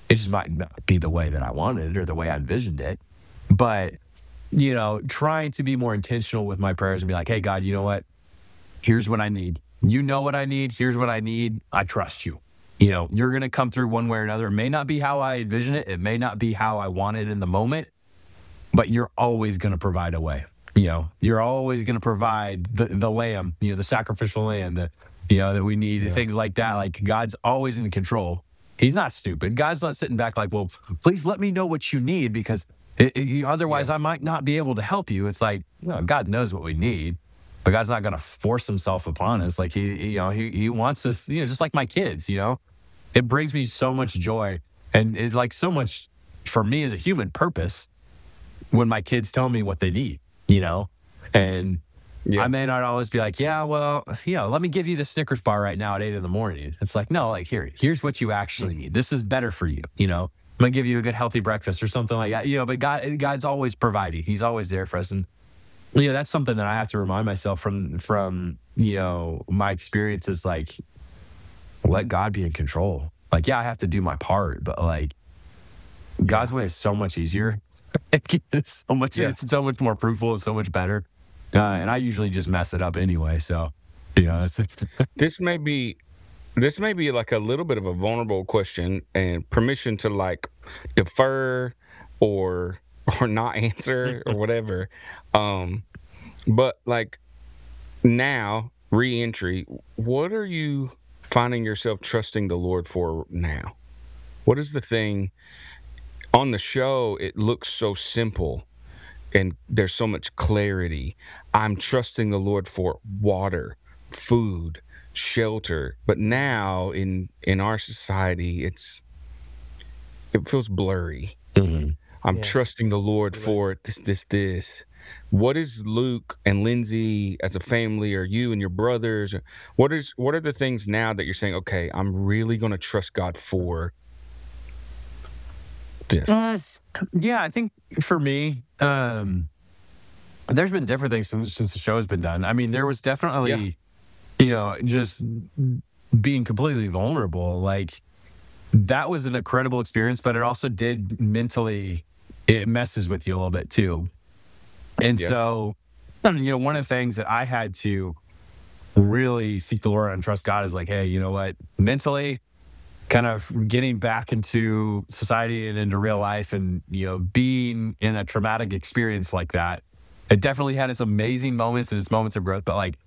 Speaker 3: It just might not be the way that I wanted it or the way I envisioned it. But, you know, trying to be more intentional with my prayers and be like, hey, God, you know what? Here's what I need. You know what I need. Here's what I need. I trust you. You know, you're going to come through one way or another. It may not be how I envision it. It may not be how I want it in the moment, but you're always going to provide a way. You know, you're always going to provide the, the lamb, you know, the sacrificial lamb that, you know, that we need, yeah. things like that. Like God's always in control. He's not stupid. God's not sitting back like, well, please let me know what you need because it, it, otherwise yeah. I might not be able to help you. It's like, you know, God knows what we need, but God's not going to force himself upon us. Like he, he, you know, he, he wants us, you know, just like my kids, you know, it brings me so much joy and it's like so much for me as a human purpose when my kids tell me what they need, you know, and yeah. I may not always be like, yeah, well, you know, let me give you the Snickers bar right now at eight in the morning. It's like, no, like here, here's what you actually need. This is better for you. You know, I'm gonna give you a good healthy breakfast or something like that. You know, but God, God's always providing. He's always there for us, and you know, that's something that I have to remind myself from from you know my experiences. Like, let God be in control. Like, yeah, I have to do my part, but like, God's way is so much easier. It's so much, yeah. it's so much more fruitful and so much better. Uh, and I usually just mess it up anyway. So, you know, it's
Speaker 2: this may be, this may be like a little bit of a vulnerable question and permission to like defer or, or not answer or whatever. Um, but like now re-entry, what are you finding yourself trusting the Lord for now? What is the thing on the show? It looks so simple. And there's so much clarity. I'm trusting the Lord for water, food, shelter. But now in in our society, it's it feels blurry. Mm-hmm. I'm yeah. trusting the Lord right. for this, this, this. What is Luke and Lindsay as a family, or you and your brothers? What is what are the things now that you're saying, okay, I'm really going to trust God for this?
Speaker 3: Uh, yeah, I think for me, um, there's been different things since, since the show has been done. I mean, there was definitely, yeah. you know, just being completely vulnerable. Like, that was an incredible experience, but it also did mentally, it messes with you a little bit too. And yeah. so, you know, one of the things that I had to really seek the Lord and trust God is like, hey, you know what, mentally, kind of getting back into society and into real life and, you know, being in a traumatic experience like that, it definitely had its amazing moments and its moments of growth, but like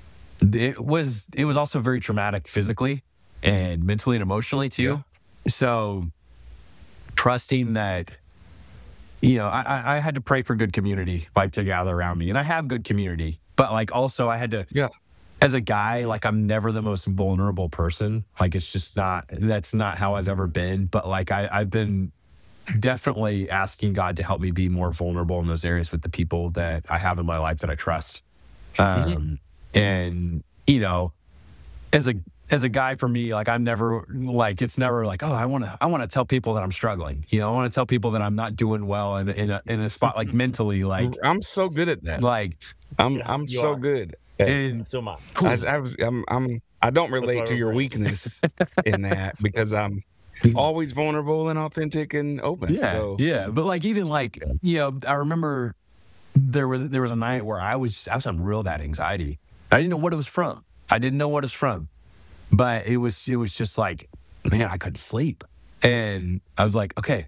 Speaker 3: it was, it was also very traumatic physically and mentally and emotionally too. Yeah. So trusting that, you know, I, I had to pray for good community, like to gather around me, and I have good community, but like also I had to, yeah. as a guy, like I'm never the most vulnerable person. Like it's just not, that's not how I've ever been. But like I, I've been definitely asking God to help me be more vulnerable in those areas with the people that I have in my life that I trust. Um, mm-hmm. And, you know, as a, as a guy for me, like I'm never like, it's never like, oh, I want to, I want to tell people that I'm struggling. You know, I want to tell people that I'm not doing well in, in a, in a spot like mentally, like
Speaker 2: I'm so good at that.
Speaker 3: Like
Speaker 2: I'm, yeah, I'm so are. good.
Speaker 1: And so much.
Speaker 2: Cool. I, I was, I'm, I'm, I don't relate to your weakness in that because I'm always vulnerable and authentic and open.
Speaker 3: Yeah,
Speaker 2: so.
Speaker 3: yeah. But like even like you know, I remember there was there was a night where I was I was on real bad anxiety. I didn't know what it was from. I didn't know what it was from, but it was it was just like, man, I couldn't sleep, and I was like, okay.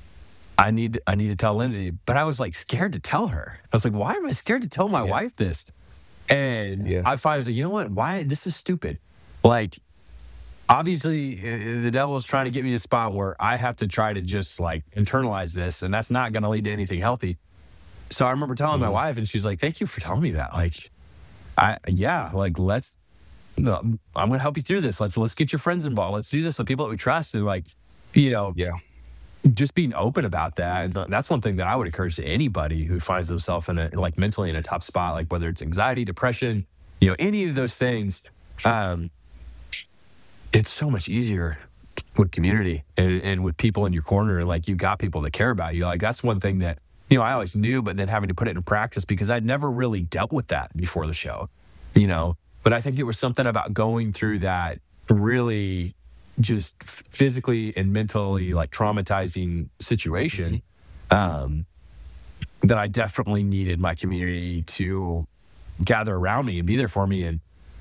Speaker 3: I need I need to tell Lindsay, but I was like scared to tell her. I was like, why am I scared to tell my yeah. wife this? And yeah. I finally was like, you know what? Why? This is stupid. Like, obviously, the devil is trying to get me to a spot where I have to try to just like internalize this, and that's not going to lead to anything healthy. So I remember telling mm-hmm. my wife, and she's like, "Thank you for telling me that." Like, I yeah, like let's. No, I'm going to help you through this. Let's let's get your friends involved. Let's do this with people that we trust, and like, you know,
Speaker 2: yeah.
Speaker 3: just being open about that. And that's one thing that I would encourage to anybody who finds themselves in a, like mentally in a tough spot, like whether it's anxiety, depression, you know, any of those things. Um, it's so much easier with community and, and with people in your corner. Like you got people that care about you. Like that's one thing that, you know, I always knew, but then having to put it in practice because I'd never really dealt with that before the show, you know, but I think it was something about going through that really just physically and mentally like traumatizing situation, um, that I definitely needed my community to gather around me and be there for me. And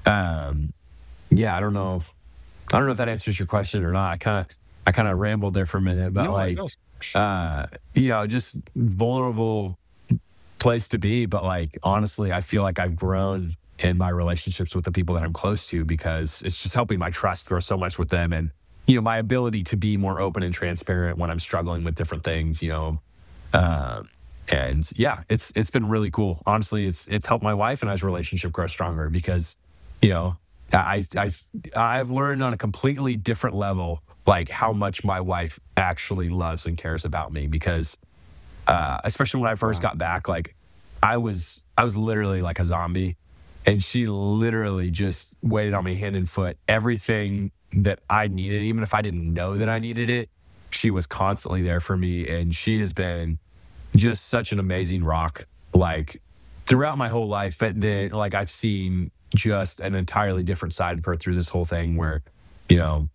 Speaker 3: um, yeah, I don't know. If, I don't know if that answers your question or not. I kind of, I kind of rambled there for a minute, but
Speaker 2: No,
Speaker 3: like,
Speaker 2: no.
Speaker 3: uh, you know, just vulnerable place to be. But like, honestly, I feel like I've grown in my relationships with the people that I'm close to because it's just helping my trust grow so much with them. And, you know, my ability to be more open and transparent when I'm struggling with different things, you know, uh, and yeah, it's, it's been really cool. Honestly, it's, it's helped my wife and I's relationship grow stronger because, you know, I, I, I've learned on a completely different level, like how much my wife actually loves and cares about me because, uh, especially when I first
Speaker 2: Wow.
Speaker 3: got back, like I was, I was literally like a zombie and she literally just waited on me hand and foot. Everything that I needed, even if I didn't know that I needed it, she was constantly there for me. And she has been just such an amazing rock, like throughout my whole life. But then like I've seen just an entirely different side of her through this whole thing where, you know,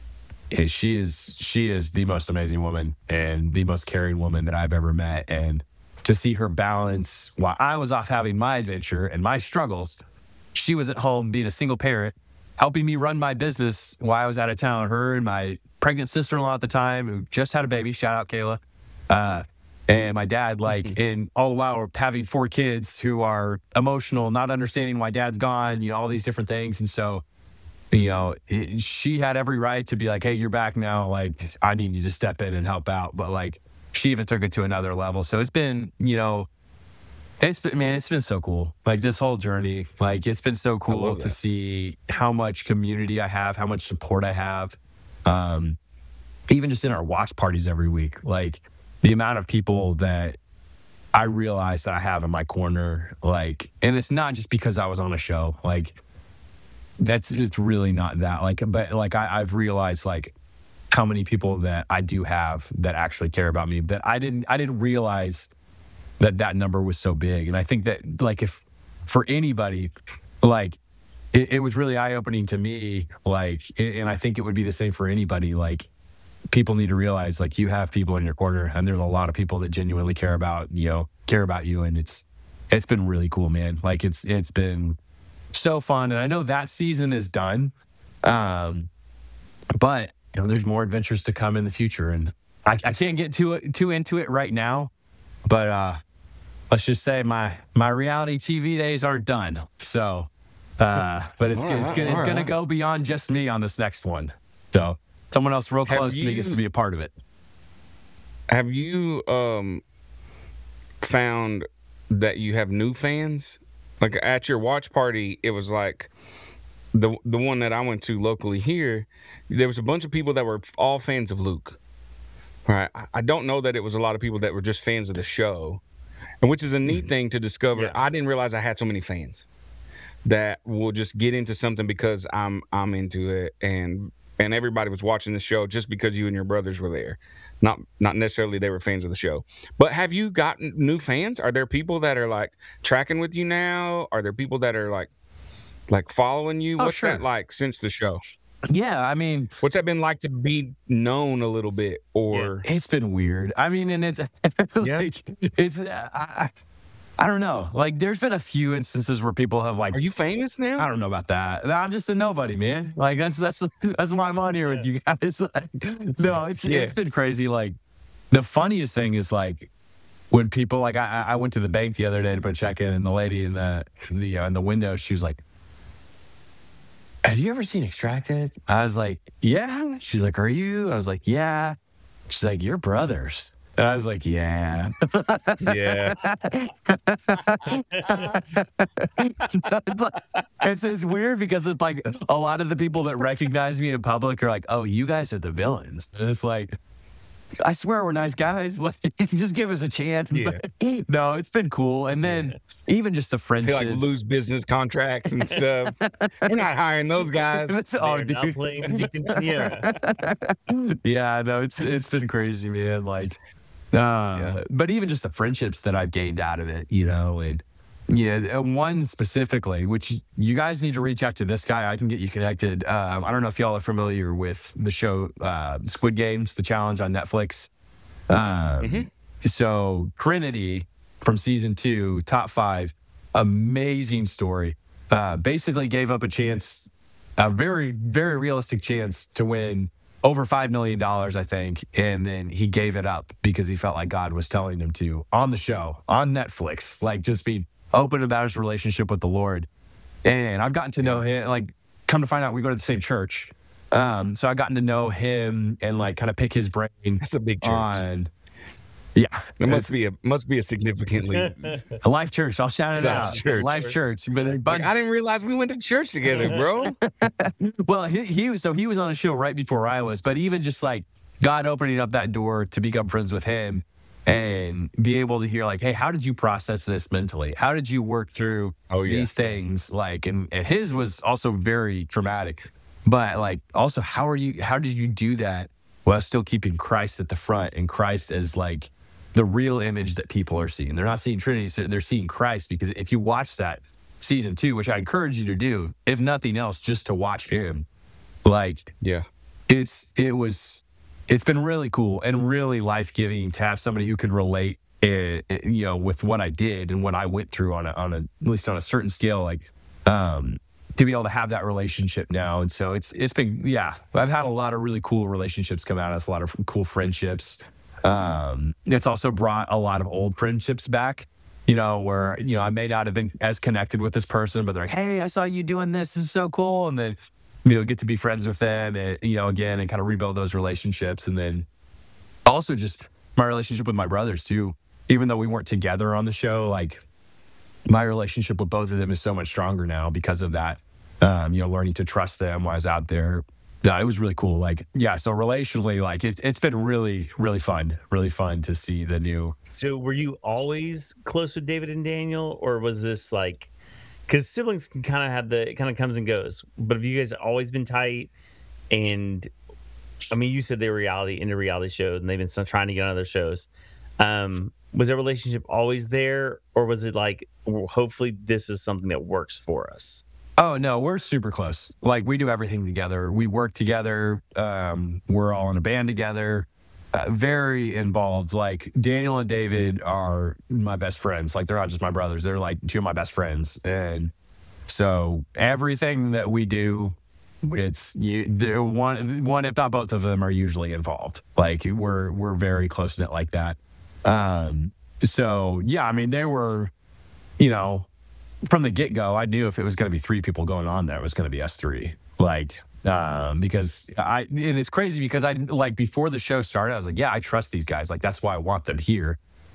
Speaker 3: eh, she is she is the most amazing woman and the most caring woman that I've ever met. And to see her balance while I was off having my adventure and my struggles, she was at home being a single parent, helping me run my business while I was out of town. Her and my pregnant sister-in-law at the time, who just had a baby, shout out Kayla, uh, and my dad, like, and all the while having four kids who are emotional, not understanding why dad's gone, you know, all these different things. And so, you know, it, she had every right to be like, hey, you're back now. Like, I need you to step in and help out. But like, she even took it to another level. So it's been, you know, it's been, man, it's been so cool. Like this whole journey, like it's been so cool
Speaker 2: love
Speaker 3: to
Speaker 2: that.
Speaker 3: see how much community I have, how much support I have. Um, even just in our watch parties every week, like the amount of people that I realize that I have in my corner, like, and it's not just because I was on a show, like that's, it's really not that like, but like I, I've realized like how many people that I do have that actually care about me, but I didn't, I didn't realize that that number was so big. And I think that like if for anybody, like it, it was really eye opening to me, like, and I think it would be the same for anybody. Like people need to realize like you have people in your corner and there's a lot of people that genuinely care about, you know, care about you. And it's, it's been really cool, man. Like it's, it's been so fun. And I know that season is done. Um, but you know, there's more adventures to come in the future. And I, I can't get too, too into it right now, but, uh, let's just say my my reality T V days aren't done. So, uh, but it's,
Speaker 2: All
Speaker 3: it's
Speaker 2: right,
Speaker 3: gonna it's
Speaker 2: all
Speaker 3: gonna
Speaker 2: right.
Speaker 3: go beyond just me on this next one. So someone else real
Speaker 2: Have
Speaker 3: close to me gets
Speaker 2: you-
Speaker 3: to be a part of it.
Speaker 2: Have you um found that you have new fans? Like at your watch party, it was like the the one that I went to locally here. There was a bunch of people that were all fans of Luke. Right. I- I don't know that it was a lot of people that were just fans of the show, and which is a neat thing to discover.
Speaker 1: Yeah.
Speaker 2: I didn't realize I had so many fans that will just get into something because I'm I'm into it, and and everybody was watching the show just because you and your brothers were there, not not necessarily they were fans of the show. But have you gotten new fans? Are there people that are like tracking with you now? Are there people that are like like following you?
Speaker 3: Oh,
Speaker 2: What's
Speaker 3: sure.
Speaker 2: that like since the show?
Speaker 3: Yeah, I mean,
Speaker 2: What's that been like to be known a little bit? Or
Speaker 3: it's been weird. I mean, and it's like it's uh, I, I I don't know. Like, there's been a few instances where people have like,
Speaker 2: are you famous now?
Speaker 3: I don't know about that. I'm just a nobody, man. Like that's that's that's why I'm on here with you guys. Like, no, it's
Speaker 2: Yeah.
Speaker 3: it's been crazy. Like the funniest thing is like when people like I I went to the bank the other day to put a check in, and the lady in the the uh, in the window, she was like, "Have you ever seen Extracted?" I was like, "Yeah." She's like, "Are you?" I was like, "Yeah." She's like, "You're brothers." And I was like, "Yeah."
Speaker 1: Yeah.
Speaker 3: it's, it's weird because it's like a lot of the people that recognize me in public are like, "Oh, you guys are the villains." And it's like, I swear we're nice guys. Like, just give us a chance.
Speaker 1: Yeah.
Speaker 3: But, no, it's been cool. And then even just the
Speaker 2: They
Speaker 3: friendships.
Speaker 2: like lose business contracts and stuff. We're not hiring those guys.
Speaker 3: It's- oh,
Speaker 1: They're not
Speaker 3: dude.
Speaker 1: playing Dick and Sierra.
Speaker 3: Yeah, no, it's it's been crazy, man. Like, uh,
Speaker 2: Yeah.
Speaker 3: but even just the friendships that I've gained out of it, you know, and Yeah, uh, one specifically, which you guys need to reach out to this guy. I can get you connected. Um, I don't know if y'all are familiar with the show uh, Squid Games, the challenge on Netflix. Um,
Speaker 2: Mm-hmm.
Speaker 3: So Trinity from season two, top five, amazing story. Uh, basically gave up a chance, a very, very realistic chance to win over five million dollars, I think. And then he gave it up because he felt like God was telling him to on the show, on Netflix, like just being open about his relationship with the Lord. And I've gotten to know him, like, come to find out we go to the same church. Um, so I've gotten to know him and like kind of pick his brain
Speaker 2: That's a big church.
Speaker 3: on, yeah.
Speaker 2: It must be a must be a significantly.
Speaker 3: A Life Church. I'll shout it
Speaker 2: Sounds
Speaker 3: out.
Speaker 2: church.
Speaker 3: Life Church. But a
Speaker 2: Like,
Speaker 3: bunch,
Speaker 2: I didn't realize we went to church together, bro.
Speaker 3: well, he, he was so he was on a show right before I was, but even just like God opening up that door to become friends with him and be able to hear like, hey, how did you process this mentally? How did you work through
Speaker 2: Oh, yeah.
Speaker 3: these things? Like, and, and his was also very traumatic, but like also how are you? How did you do that while still keeping Christ at the front and Christ as like the real image that people are seeing? They're not seeing Trinity, so they're seeing Christ. Because if you watch that season two, which I encourage you to do, if nothing else, just to watch him, like
Speaker 2: Yeah.
Speaker 3: it's it was it's been really cool and really life-giving to have somebody who can relate, uh, you know, with what I did and what I went through on a on a at least on a certain scale, like um to be able to have that relationship now. And so it's it's been, yeah, I've had a lot of really cool relationships come out of us, a lot of cool friendships. Um it's also brought a lot of old friendships back, you know, where, you know, I may not have been as connected with this person, but they're like, hey, I saw you doing this. This is so cool. And then, you know, get to be friends with them and, you know, again, and kind of rebuild those relationships. And then also just my relationship with my brothers too, even though we weren't together on the show, like my relationship with both of them is so much stronger now because of that. Um, you know, learning to trust them while I was out there. No, it was really cool. Like, yeah, so relationally, like it's it's been really, really fun, really fun to see the new.
Speaker 1: So were you always close with David and Daniel, or was this like, because siblings can kind of have the, it kind of comes and goes, but have you guys always been tight? And I mean, you said they were reality into reality shows and they've been still trying to get on other shows. Um, was their relationship always there, or was it like, well, hopefully this is something that works for us?
Speaker 3: Oh no, we're super close. Like we do everything together. We work together. Um, we're all in a band together. Uh, very involved. Like Daniel and David are my best friends. Like they're not just my brothers. They're like two of my best friends. And so everything that we do, it's you. they're One, one, if not both of them, are usually involved. Like we're we're very close knit like that. Um, so yeah, I mean they were, you know. From the get-go, I knew if it was going to be three people going on there, it was going to be us three. Like, um, because I, and it's crazy because I, like, before the show started, I was like, yeah, I trust these guys. Like, that's why I want them here.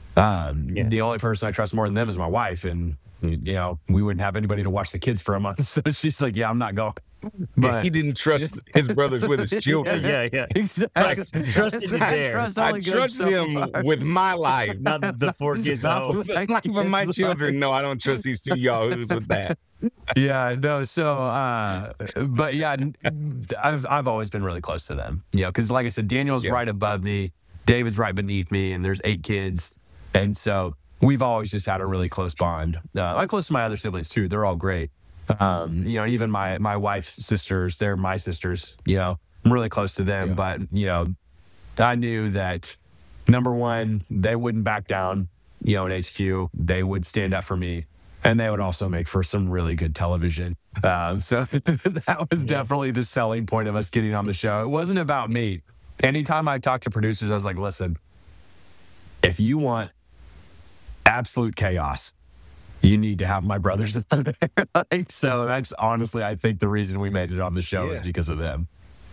Speaker 3: Um,
Speaker 1: Yeah.
Speaker 3: The only person I trust more than them is my wife. And, you know, we wouldn't have anybody to watch the kids for a month. So she's like, yeah, I'm not going. But
Speaker 2: He didn't trust his brothers with his children.
Speaker 1: Yeah, yeah.
Speaker 3: exactly.
Speaker 1: Trust- trusted you
Speaker 3: I
Speaker 1: there.
Speaker 3: trust
Speaker 2: I
Speaker 3: only good
Speaker 2: trust
Speaker 3: so
Speaker 2: them
Speaker 3: far.
Speaker 2: with my life.
Speaker 1: Not the four kids
Speaker 3: Not
Speaker 1: home.
Speaker 3: with-
Speaker 2: The life of my children. No, I don't trust these two yahoos with that.
Speaker 3: Yeah, no. So, uh, but yeah, I've I've always been really close to them. You know, because like I said, Daniel's
Speaker 2: Yeah.
Speaker 3: right above me, David's right beneath me, and there's eight kids, and so we've always just had a really close bond. Uh, I'm close to my other siblings too. They're all great. Um, you know, even my my wife's sisters, they're my sisters. You know, I'm really close to them,
Speaker 2: Yeah.
Speaker 3: but you know, I knew that number one, they wouldn't back down. You know, in H Q, they would stand up for me. And they would also make for some really good television. Um, so that was definitely the selling point of us getting on the show. It wasn't about me. Anytime I talked to producers, I was like, listen, if you want absolute chaos, you need to have my brothers in there. Like, so that's honestly, I think the reason we made it on the show is
Speaker 2: Yeah.
Speaker 3: because of them.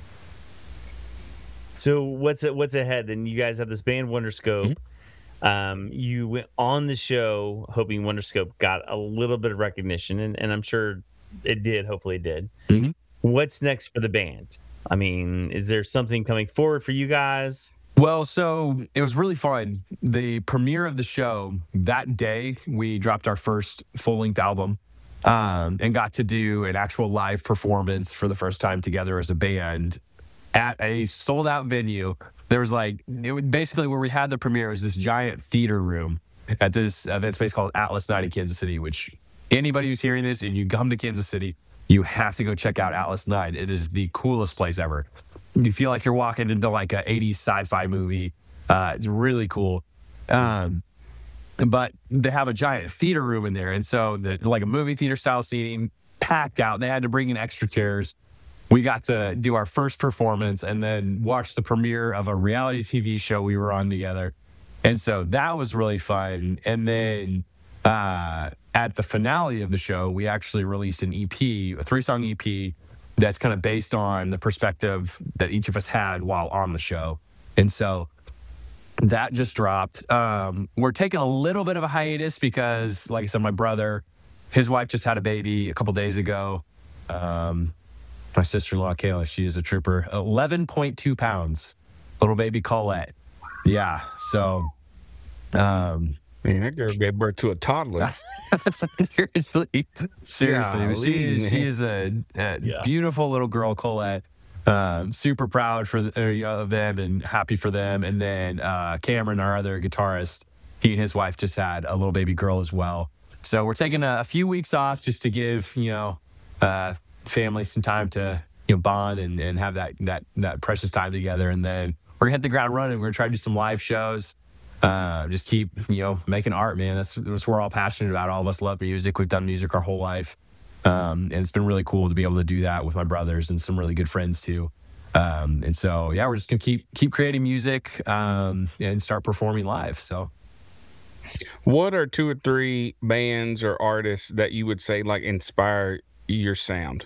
Speaker 1: So what's it? What's ahead? And you guys have this band Wonderscope. Um, you went on the show hoping Wonderscope got a little bit of recognition, and, and I'm sure it did. Hopefully, it did.
Speaker 3: Mhm.
Speaker 1: What's next for the band? I mean, is there something coming forward for you guys?
Speaker 3: Well, so it was really fun. The premiere of the show, that day, we dropped our first full-length album um, and got to do an actual live performance for the first time together as a band at a sold-out venue. There was like, it was basically where we had the premiere was this giant theater room at this event space called Atlas Night in Kansas City, which anybody who's hearing this and you come to Kansas City, you have to go check out Atlas Night. It is the coolest place ever. You feel like you're walking into like an eighties sci-fi movie. Uh, it's really cool. Um, but they have a giant theater room in there. And so the, like a movie theater style seating, packed out. They had to bring in extra chairs. We got to do our first performance and then watch the premiere of a reality T V show we were on together. And so that was really fun. And then uh, at the finale of the show, we actually released an E P, a three song E P that's kind of based on the perspective that each of us had while on the show. And so that just dropped. Um, we're taking a little bit of a hiatus because, like I said, my brother, his wife just had a baby a couple days ago. Um, my sister-in-law, Kayla, she is a trooper. eleven point two pounds. Little baby Colette. Yeah. So, um,
Speaker 2: Man, that girl gave birth to a toddler.
Speaker 3: seriously, seriously,
Speaker 2: Golly,
Speaker 3: she is, she
Speaker 2: man.
Speaker 3: is a, a
Speaker 1: Yeah.
Speaker 3: beautiful little girl, Colette. Um, super proud for the, uh, you know, them and happy for them. And then uh, Cameron, our other guitarist, he and his wife just had a little baby girl as well. So we're taking a, a few weeks off just to give you know uh, family some time to you know bond and, and have that that that precious time together. And then we're gonna hit the ground running. We're gonna try to do some live shows. Uh, just keep, you know, making art, man. That's, that's what we're all passionate about. All of us love music. We've done music our whole life. Um, and it's been really cool to be able to do that with my brothers and some really good friends too. Um, and so, yeah, we're just gonna keep, keep creating music, um, and start performing live. So,
Speaker 2: What are two or three bands or artists that you would say like inspire your sound?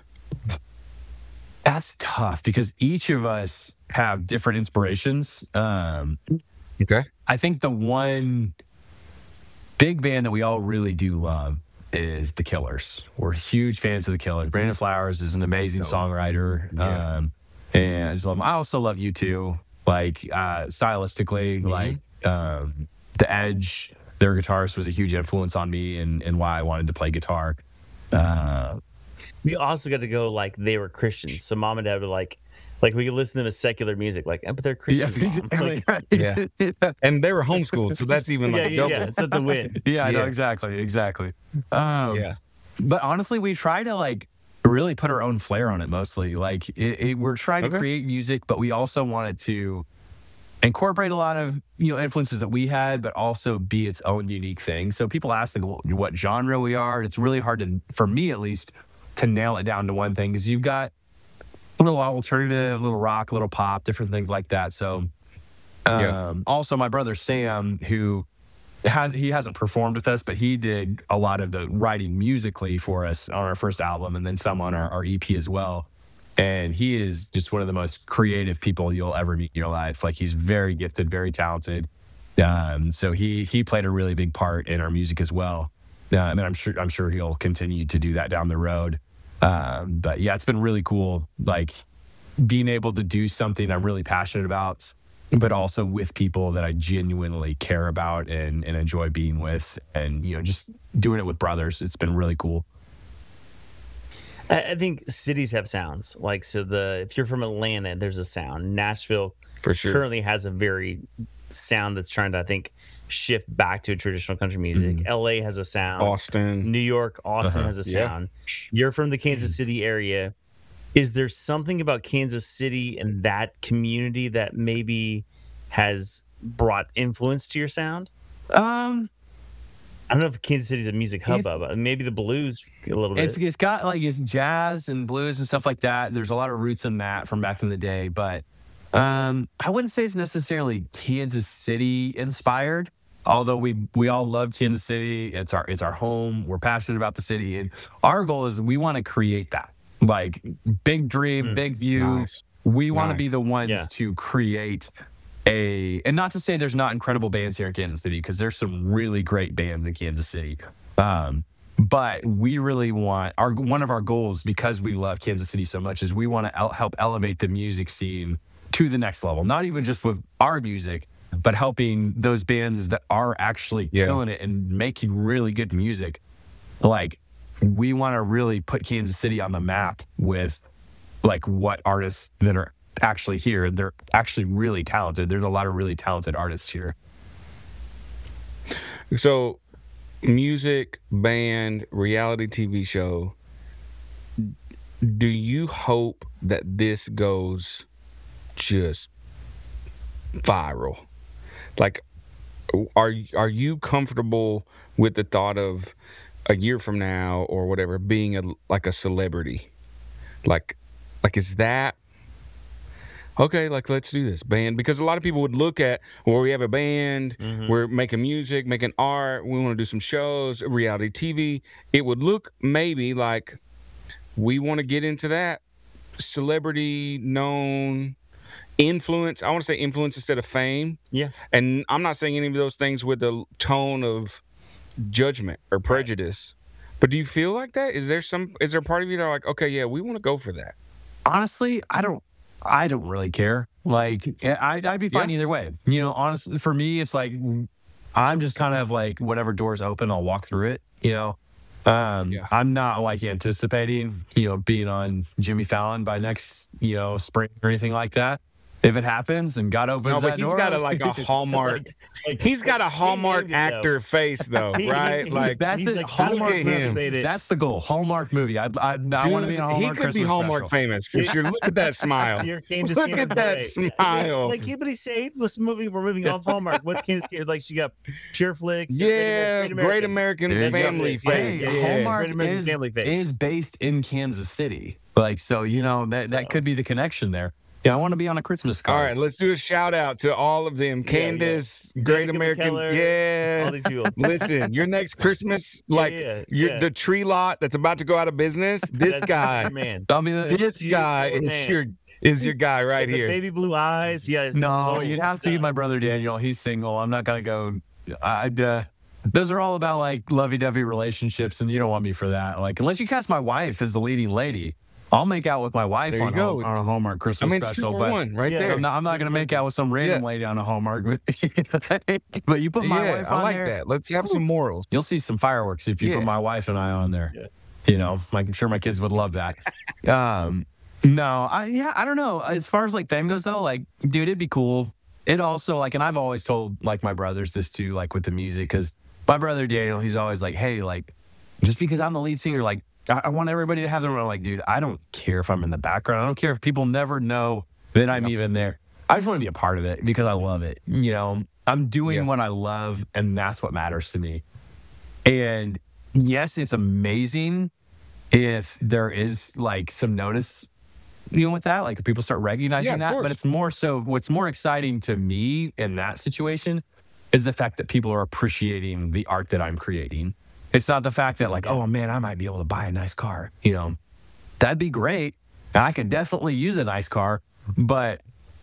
Speaker 3: that's tough because each of us have different inspirations. Um,
Speaker 2: Okay.
Speaker 3: I think the one big band that we all really do love is The Killers. We're huge fans of The Killers. Brandon Flowers is an amazing songwriter.
Speaker 2: Yeah.
Speaker 3: Um, and I just love him. I also love you too. Like uh, stylistically, like um, The Edge, their guitarist was a huge influence on me and, and why I wanted to play guitar. Uh,
Speaker 1: We also got to go like they were Christians, so mom and dad were like, like we could listen to them as secular music, like, eh, but they're Christians. Mom. Like,
Speaker 2: Yeah. And they were homeschooled, so that's even
Speaker 1: yeah,
Speaker 2: like
Speaker 1: yeah,
Speaker 2: double.
Speaker 1: yeah. So it's a win.
Speaker 3: Yeah, I know
Speaker 2: Yeah.
Speaker 3: exactly, exactly. Um,
Speaker 2: Yeah.
Speaker 3: But honestly, we try to like really put our own flair on it. Mostly, like it, it, we're trying to
Speaker 2: Okay.
Speaker 3: create music, but we also wanted to incorporate a lot of you know influences that we had, but also be its own unique thing. So people ask like, wh- what genre we are. It's really hard to, for me at least, to nail it down to one thing because you've got a little alternative, a little rock, a little pop, different things like that. So, um,
Speaker 2: Yeah.
Speaker 3: also my brother Sam, who has, he hasn't performed with us, but he did a lot of the writing musically for us on our first album and then some on our, our E P as well. And he is just one of the most creative people you'll ever meet in your life. Like he's very gifted, very talented. Um, so he he played a really big part in our music as well. Uh, and I'm sure I'm sure he'll continue to do that down the road. Um, but yeah, it's been really cool, like being able to do something I'm really passionate about, but also with people that I genuinely care about and, and enjoy being with, and you know, just doing it with brothers. It's been really cool.
Speaker 1: I, I think cities have sounds. Like so, the if you're from Atlanta, there's a sound. Nashville
Speaker 2: For sure.
Speaker 1: currently has a very sound that's trying to, I think, shift back to traditional country music. L A has a sound.
Speaker 2: Austin.
Speaker 1: New York, Austin
Speaker 3: Uh-huh.
Speaker 1: has a
Speaker 2: Yeah.
Speaker 1: sound. You're from the Kansas City area. Is there something about Kansas City and that community that maybe has brought influence to your sound?
Speaker 3: Um,
Speaker 1: I don't know if Kansas City's a music hub,
Speaker 3: It's-
Speaker 1: but maybe the blues a little bit.
Speaker 3: It's it's got like it's jazz and blues and stuff like that. There's a lot of roots in that from back in the day, but um, I wouldn't say it's necessarily Kansas City inspired. Although we we all love Kansas City, it's our it's our home. We're passionate about the city, and our goal is we want to create that. Like big dream,
Speaker 1: Mm.
Speaker 3: big view.
Speaker 2: Nice.
Speaker 3: We want to
Speaker 2: Nice.
Speaker 3: be the ones
Speaker 1: Yeah.
Speaker 3: to create a, and not to say there's not incredible bands here in Kansas City, because there's some really great bands in Kansas City. Um, but we really want our one of our goals, because we love Kansas City so much, is we want to el- help elevate the music scene to the next level. Not even just with our music, but helping those bands that are actually
Speaker 2: Yeah.
Speaker 3: killing it and making really good music. Like we want to really put Kansas City on the map with like what artists that are actually here. They're actually really talented. There's a lot of really talented artists here.
Speaker 2: So, music, band, reality T V show. Do you hope that this goes just viral? Like, are are you comfortable with the thought of a year from now or whatever being a like a celebrity? Like, like is that okay? Like, let's do this band, because a lot of people would look at, well, we have a band,
Speaker 1: Mhm.
Speaker 2: we're making music, making art, we want to do some shows, reality T V. It would look maybe like we want to get into that celebrity known influence. I want to say influence instead of fame.
Speaker 1: Yeah.
Speaker 2: And I'm not saying any of those things with a tone of judgment or prejudice. But do you feel like that? Is there some? Is there a part of you that are like, okay, yeah, we want to go for that?
Speaker 3: Honestly, I don't. I don't really care. Like, I, I'd be fine
Speaker 2: Yeah.
Speaker 3: either way. You know, honestly, for me, it's like I'm just kind of like whatever door's open, I'll walk through it. You know, um,
Speaker 2: Yeah.
Speaker 3: I'm not like anticipating, you know, being on Jimmy Fallon by next, you know, spring or anything like that. If it happens and God opens
Speaker 2: No, but
Speaker 3: that
Speaker 2: he's
Speaker 3: door,
Speaker 2: got a like a Hallmark.
Speaker 1: Like- like-
Speaker 2: He's got a
Speaker 1: like, he
Speaker 2: Hallmark
Speaker 1: named it, though.
Speaker 2: actor face though,
Speaker 1: He-
Speaker 2: right?
Speaker 1: he-
Speaker 2: Like
Speaker 3: that's
Speaker 1: he's
Speaker 3: it.
Speaker 1: like, how do
Speaker 3: Hallmark
Speaker 2: look at him.
Speaker 3: movie. That's the goal. Hallmark movie. I I, I want to
Speaker 2: dude,
Speaker 3: be in a
Speaker 2: he
Speaker 3: Hallmark
Speaker 2: could be
Speaker 3: Christmas
Speaker 2: Hallmark
Speaker 3: special.
Speaker 2: famous for sure. Look at that smile.
Speaker 1: You're Candace
Speaker 2: Look
Speaker 1: Cameron
Speaker 2: at that
Speaker 1: Bure.
Speaker 2: smile.
Speaker 1: Like, yeah, but he's saying, let's moving. We're moving off Hallmark. What's Candace Cameron? Like, she got Pure Flix.
Speaker 2: Yeah, Great American
Speaker 3: There you go.
Speaker 2: Family
Speaker 1: Yeah,
Speaker 2: face.
Speaker 1: yeah,
Speaker 3: Hey,
Speaker 1: yeah.
Speaker 3: Hallmark
Speaker 1: Great American
Speaker 3: is,
Speaker 1: Family face.
Speaker 3: is based in Kansas City. Like, so, you know, that, that
Speaker 1: So-
Speaker 3: could be the connection there. Yeah, I want to be on a Christmas card.
Speaker 2: All right, let's do a shout out to all of them.
Speaker 1: Yeah,
Speaker 2: Candace, Great
Speaker 1: Danica
Speaker 2: American.
Speaker 1: McKellar,
Speaker 2: Yeah.
Speaker 1: all these people.
Speaker 2: Listen, your next Christmas, like
Speaker 1: yeah,
Speaker 2: your
Speaker 1: yeah.
Speaker 2: the tree lot that's about to go out of business. This
Speaker 1: That's
Speaker 2: guy,
Speaker 1: your man.
Speaker 3: I'll be the,
Speaker 2: this
Speaker 1: beautiful
Speaker 2: guy is
Speaker 1: man.
Speaker 2: your is your guy right
Speaker 1: The
Speaker 2: here.
Speaker 1: baby blue eyes. Yeah. it's-
Speaker 3: no,
Speaker 1: it's so-
Speaker 3: you'd have
Speaker 1: it's
Speaker 3: to get
Speaker 1: done.
Speaker 3: my brother Daniel. He's single. I'm not going to go. I'd, uh, those are all about like lovey-dovey relationships, and you don't want me for that. Like, unless you cast my wife as the leading lady, I'll make out with my wife
Speaker 2: There you
Speaker 3: on,
Speaker 2: go.
Speaker 3: Hall- on a Hallmark
Speaker 2: I
Speaker 3: Christmas
Speaker 2: mean, it's two
Speaker 3: special.
Speaker 2: for
Speaker 3: But
Speaker 2: one right
Speaker 1: Yeah,
Speaker 2: there.
Speaker 3: I'm not, I'm not going to make out with some random
Speaker 2: Yeah.
Speaker 3: lady on a Hallmark. but you put my
Speaker 2: yeah,
Speaker 3: wife
Speaker 2: I
Speaker 3: on
Speaker 2: like
Speaker 3: there,
Speaker 2: that. Let's have some morals.
Speaker 3: you'll see some fireworks if you
Speaker 2: Yeah.
Speaker 3: put my wife and I on there.
Speaker 1: Yeah.
Speaker 3: You know, I'm sure my kids would love that. um, no, I yeah, I don't know. As far as like fame goes though, like, dude, it'd be cool. It also like, and I've always told like my brothers this too, like with the music, because my brother Daniel, he's always like, hey, like, just because I'm the lead singer, like, I, I want everybody to have their own. Like, dude, I don't care if I'm in the background. I don't care if people never know that I'm even there. I just want to be a part of it because I love it. You know, I'm doing
Speaker 2: Yeah.
Speaker 3: what I love, and that's what matters to me. And yes, it's amazing if there is like some notice, you know, with that, like if people start recognizing
Speaker 2: Yeah, of
Speaker 3: that.
Speaker 2: course.
Speaker 3: But it's more so what's more exciting to me in that situation is the fact that people are appreciating the art that I'm creating. It's not the fact that like, oh man, I might be able to buy a nice car. You know, that'd be great. And I could definitely use a nice car. But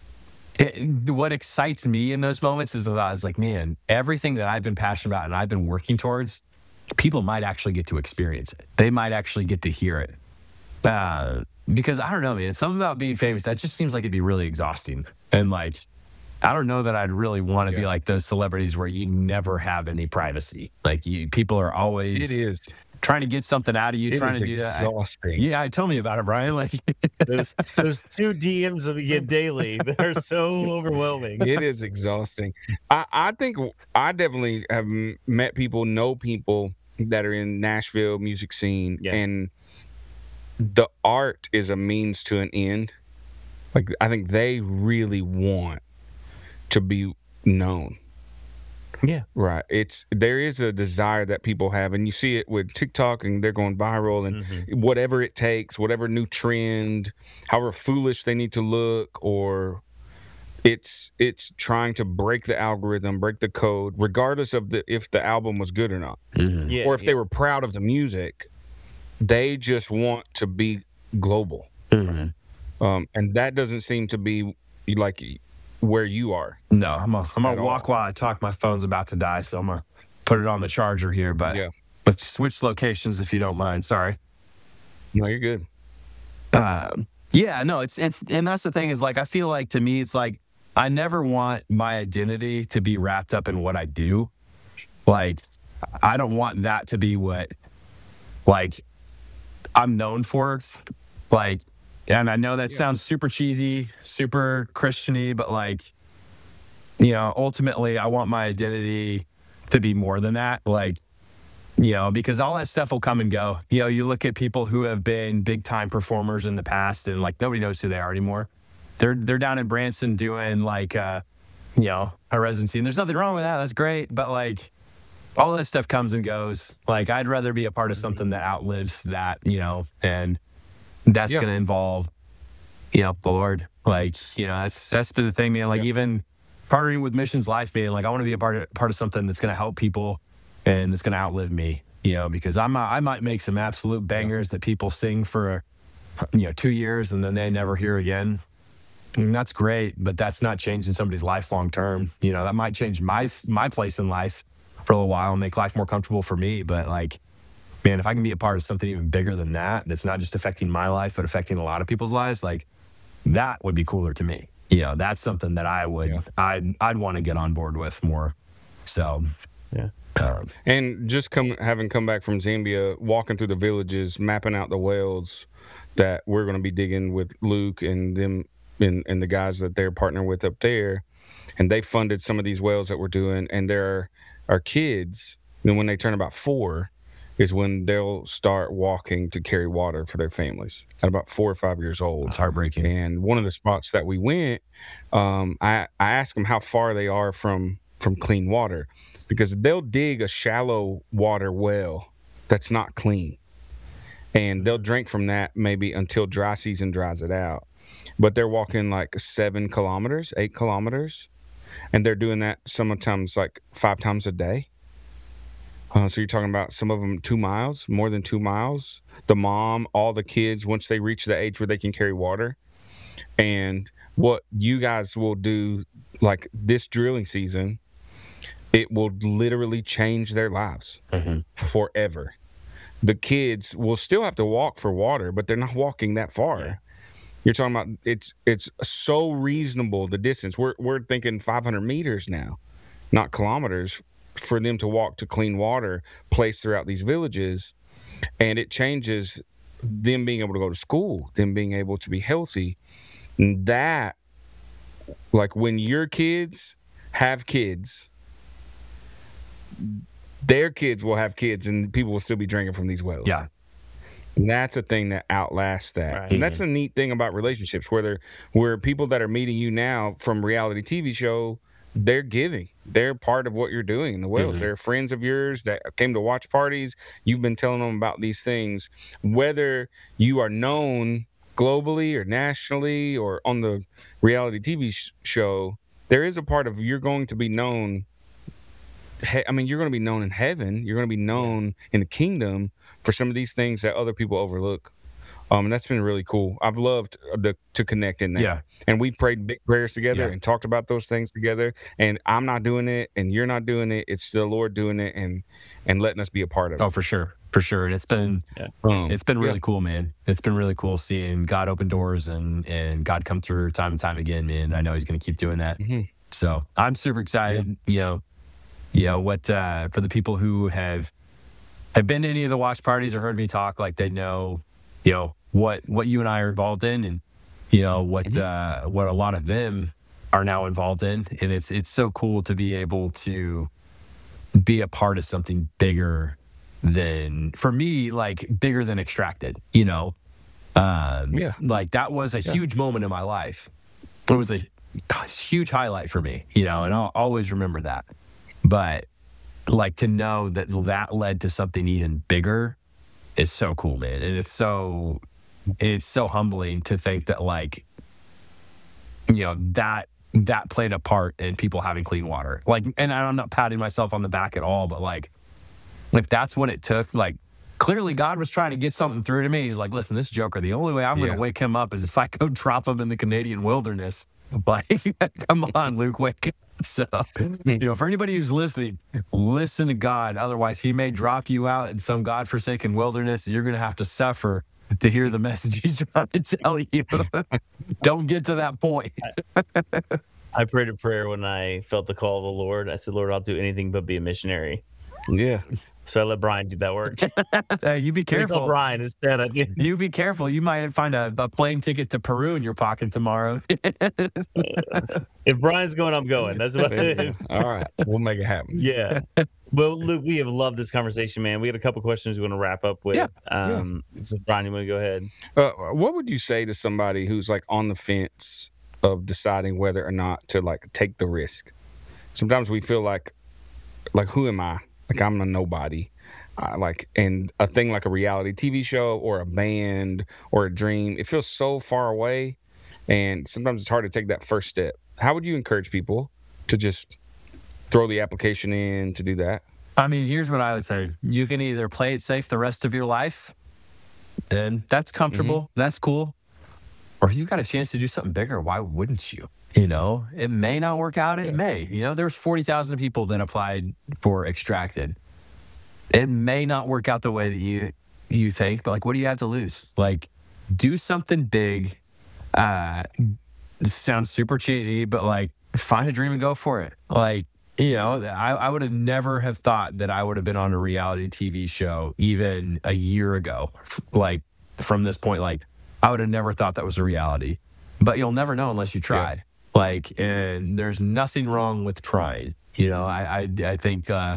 Speaker 3: it, what excites me in those moments is the thought is like, man, everything that I've been passionate about and I've been working towards, people might actually get to experience it. They might actually get to hear it. Uh, because I don't know, man, something about being famous, that just seems like it'd be really exhausting. And like, I don't know that I'd really want to be
Speaker 2: Yeah.
Speaker 3: like those celebrities where you never have any privacy. Like you, people are always
Speaker 2: It is.
Speaker 3: trying to get something out of you,
Speaker 2: It
Speaker 3: trying
Speaker 2: is
Speaker 3: to do that. I-
Speaker 2: exhausting.
Speaker 3: yeah, tell me about it, Brian. Like,
Speaker 1: Those, those two D Ms that we get daily, they're so overwhelming.
Speaker 2: It is exhausting. I, I think I definitely have m- met people, know people that are in Nashville music scene,
Speaker 1: Yeah.
Speaker 2: and the art is a means to an end. Like I think they really want to be known.
Speaker 1: Yeah.
Speaker 2: Right. It's there is a desire that people have, and you see it with TikTok, and they're going viral, and
Speaker 1: Mhm.
Speaker 2: whatever it takes, whatever new trend, however foolish they need to look, or it's it's trying to break the algorithm, break the code, regardless of the if the album was good or not,
Speaker 1: Yeah.
Speaker 2: or if they were proud of the music. They just want to be global, um, and that doesn't seem to be like where you are.
Speaker 3: no, I'm gonna, I'm
Speaker 2: At
Speaker 3: gonna
Speaker 2: all.
Speaker 3: walk while I talk. My phone's about to die, so I'm gonna put it on the charger here. But
Speaker 2: Yeah.
Speaker 3: let's switch locations if you don't mind. Sorry.
Speaker 2: No, you're good.
Speaker 3: Um, yeah, no, it's it's and that's the thing is like I feel like to me it's like I never want my identity to be wrapped up in what I do. Like I don't want that to be what like I'm known for. Like, and I know that
Speaker 2: Yeah.
Speaker 3: sounds super cheesy, super Christian-y, but like, you know, ultimately I want my identity to be more than that. Like, you know, because all that stuff will come and go. You know, you look at people who have been big time performers in the past, and like nobody knows who they are anymore. They're they're down in Branson doing like, uh, you know, a residency, and there's nothing wrong with that. That's great, but like, all that stuff comes and goes. Like, I'd rather be a part of something that outlives that, you know, and that's
Speaker 2: Yeah.
Speaker 3: going to involve, you know, the Lord. Like, you know, that's that's been the thing, man. Like,
Speaker 2: Yeah.
Speaker 3: even partnering with Missions Life, man. Like, I want to be a part of part of something that's going to help people and that's going to outlive me. You know, because I'm I might make some absolute bangers that people sing for, you know, two years and then they never hear again. And that's great, but that's not changing somebody's life long term. You know, that might change my my place in life for a little while and make life more comfortable for me. But like, man, if I can be a part of something even bigger than that, that's not just affecting my life, but affecting a lot of people's lives, like that would be cooler to me. You know, that's something that I would,
Speaker 2: Yeah.
Speaker 3: I'd, I'd want to get on board with more. So,
Speaker 1: Yeah.
Speaker 3: um,
Speaker 2: And just come having come back from Zambia, walking through the villages, mapping out the wells that we're going to be digging with Luke and them and, and the guys that they're partnering with up there. And they funded some of these wells that we're doing. And there are, are kids, and when they turn about four, is when they'll start walking to carry water for their families at about four or five years old.
Speaker 3: it's heartbreaking.
Speaker 2: And one of the spots that we went, um, I, I asked them how far they are from from clean water, because they'll dig a shallow water well that's not clean, and they'll drink from that maybe until dry season dries it out. But they're walking like seven kilometers, eight kilometers, and they're doing that sometimes like five times a day. Uh, so you're talking about some of them two miles, more than two miles. The mom, all the kids, once they reach the age where they can carry water. And what you guys will do, like this drilling season, it will literally change their lives
Speaker 3: Mm-hmm.
Speaker 2: forever. The kids will still have to walk for water, but they're not walking that far.
Speaker 1: Yeah.
Speaker 2: You're talking about it's it's so reasonable, the distance. We're we're thinking five hundred meters now, not kilometers, for them to walk to clean water placed throughout these villages. And it changes them being able to go to school, them being able to be healthy. And that, like when your kids have kids, their kids will have kids and people will still be drinking from these wells.
Speaker 3: Yeah.
Speaker 2: And that's a thing that outlasts that.
Speaker 1: Right.
Speaker 2: And that's a neat thing about relationships, where they're, where people that are meeting you now from reality T V show, they're giving. They're part of what you're doing in the wells.
Speaker 3: Mhm.
Speaker 2: They're friends of yours that came to watch parties. You've been telling them about these things. Whether you are known globally or nationally or on the reality T V sh- show, there is a part of you're going to be known. He- I mean, you're going to be known in heaven. You're going to be known in the kingdom for some of these things that other people overlook. Um, and that's been really cool. I've loved the to connect in that.
Speaker 3: Yeah.
Speaker 2: And we prayed big prayers together
Speaker 3: Yeah.
Speaker 2: and talked about those things together. And I'm not doing it, and you're not doing it. It's the Lord doing it, and and letting us be a part of it.
Speaker 3: Oh, for sure. For sure. And it's been,
Speaker 2: Um,
Speaker 3: it's been really
Speaker 2: yeah.
Speaker 3: cool, man. It's been really cool seeing God open doors and, and God come through time and time again, man. I know he's going to keep doing that.
Speaker 2: Mhm.
Speaker 3: So I'm super excited. You know, you know what, uh, for the people who have, have been to any of the watch parties or heard me talk, like they know, you know, what, what you and I are involved in, and, you know, what,
Speaker 2: Mhm.
Speaker 3: uh, what a lot of them are now involved in. And it's, it's so cool to be able to be a part of something bigger than, for me, like bigger than Extracted, you know? Um,
Speaker 2: Yeah.
Speaker 3: Like that was a
Speaker 2: Yeah.
Speaker 3: huge moment in my life. It was a gosh, huge highlight for me, you know, and I'll always remember that. But like to know that that led to something even bigger is so cool, man. And it's so, it's so humbling to think that like, you know, that, that played a part in people having clean water. Like, and I'm not patting myself on the back at all, but like, if that's what it took, like clearly God was trying to get something through to me. He's like, listen, this Joker, the only way I'm going
Speaker 2: Yeah.
Speaker 3: to wake him up is if I go drop him in the Canadian wilderness. Like, come on, Luke, wake up. So, you know, for anybody who's listening, listen to God. Otherwise, he may drop you out in some godforsaken wilderness. And you're going to have to suffer to hear the message he's trying to tell you. Don't get to that point.
Speaker 1: I prayed a prayer when I felt the call of the Lord. I said, Lord, I'll do anything but be a missionary.
Speaker 2: Yeah.
Speaker 1: So I let Brian do that work.
Speaker 3: Uh, you be
Speaker 1: Careful,
Speaker 3: careful.
Speaker 1: Brian, instead. I think.
Speaker 3: You be careful. You might find a, a plane ticket to Peru in your pocket tomorrow.
Speaker 1: If Brian's going, I'm going. That's what.
Speaker 2: Yeah. All right. We'll make it happen.
Speaker 1: Yeah. Well, Luke, we have loved this conversation, man. We had a couple questions we want to wrap up with.
Speaker 3: Yeah,
Speaker 2: yeah.
Speaker 1: Um, so, Brian, you want to go ahead?
Speaker 2: Uh, what would you say to somebody who's like on the fence of deciding whether or not to like take the risk? Sometimes we feel like, like, who am I? Like, I'm a nobody. Uh, like, and a thing like a reality T V show or a band or a dream, it feels so far away, and sometimes it's hard to take that first step. How would you encourage people to just throw the application in to do that?
Speaker 3: I mean, here's what I would say. You can either play it safe the rest of your life, then that's comfortable, mm-hmm. that's cool. Or if you've got a chance to do something bigger, why wouldn't you? You know, it may not work out, it yeah. may. You know, there's forty thousand people that applied for Extracted. It may not work out the way that you you think, but like, what do you have to lose? Like, do something big. Uh, this sounds super cheesy, but like, find a dream and go for it. Like, you know, I, I would have never have thought that I would have been on a reality T V show even a year ago. Like, from this point, like, I would have never thought that was a reality. But you'll never know unless you try. Yeah. Like, and there's nothing wrong with trying. You know, I I, I think uh,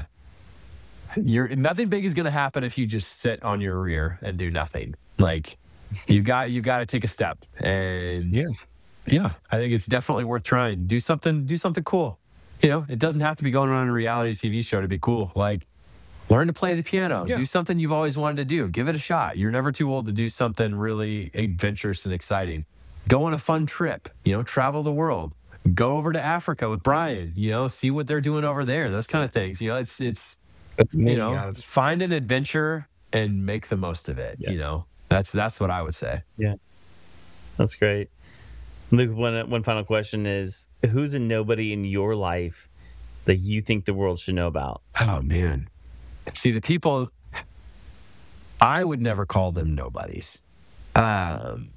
Speaker 3: you're nothing big is going to happen if you just sit on your rear and do nothing. Like, you got you got to take a step. And
Speaker 2: yeah,
Speaker 3: yeah, I think it's definitely worth trying. Do something. Do something cool. You know, it doesn't have to be going on a reality T V show to be cool. Like, learn to play the piano. Yeah. Do something you've always wanted to do. Give it a shot. You're never too old to do something really adventurous and exciting. Go on a fun trip. You know, travel the world. Go over to Africa with Brian. You know, see what they're doing over there. Those kind of things. You know, it's it's
Speaker 2: That's me,
Speaker 3: you know,
Speaker 2: guys.
Speaker 3: Find an adventure and make the most of it. Yeah. You know, that's that's what I would say.
Speaker 1: Yeah, that's great. Luke, one one final question is: who's a nobody in your life that you think the world should know about?
Speaker 3: Oh man, see, the people, I would never call them nobodies. Um,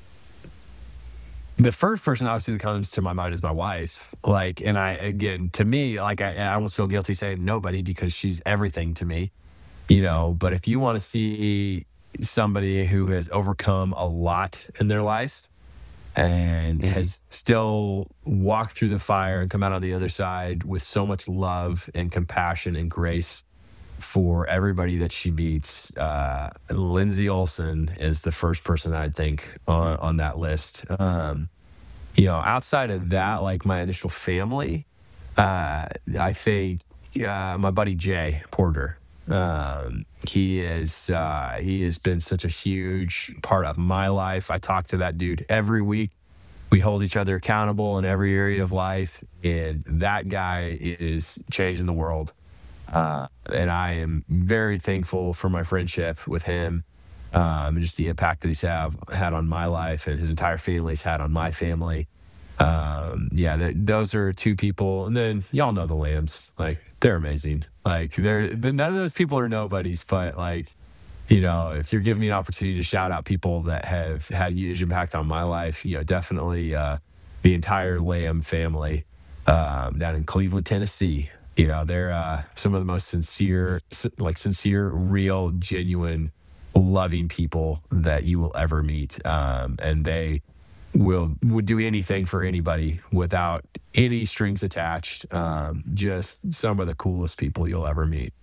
Speaker 3: the first person obviously that comes to my mind is my wife. Like, and I again, to me, like I, I almost feel guilty saying nobody because she's everything to me. You know, but if you want to see somebody who has overcome a lot in their life and mm-hmm. has still walked through the fire and come out on the other side with so much love and compassion and grace for everybody that she meets. Uh, Lindsay Olsen is the first person I'd think on, on that list. Um, you know, outside of that, like my initial family, uh, I think uh, my buddy Jay Porter. Um, he is, uh, he has been such a huge part of my life. I talk to that dude every week. We hold each other accountable in every area of life. And that guy is changing the world. Uh, and I am very thankful for my friendship with him. Um, and just the impact that he's have had on my life and his entire family's had on my family. Um, yeah, th- those are two people. And then y'all know the Lambs, like they're amazing. Like they're, none of those people are nobodies, but like, you know, if you're giving me an opportunity to shout out people that have had huge impact on my life, you know, definitely, uh, the entire Lamb family, um, down in Cleveland, Tennessee, you know, they're, uh, some of the most sincere, like sincere, real, genuine, loving people that you will ever meet. Um, and they, will would do anything for anybody without any strings attached. Um, just some of the coolest people you'll ever meet,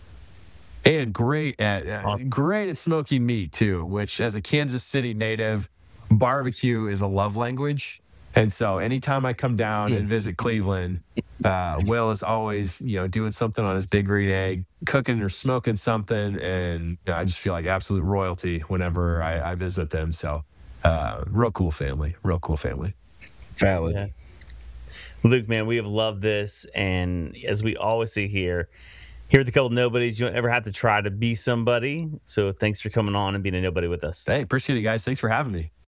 Speaker 3: and great at uh, great at smoking meat too. Which, as a Kansas City native, barbecue is a love language. And so, anytime I come down and visit Cleveland, uh, Will is always you know doing something on his Big Green Egg, cooking or smoking something, and you know, I just feel like absolute royalty whenever I, I visit them. So. Uh, real cool family, real cool family.
Speaker 2: Valid.
Speaker 1: Yeah. Luke, man, we have loved this. And as we always say here, here with a couple of nobodies, you don't ever have to try to be somebody. So thanks for coming on and being a nobody with us.
Speaker 3: Hey, appreciate it, guys. Thanks for having me.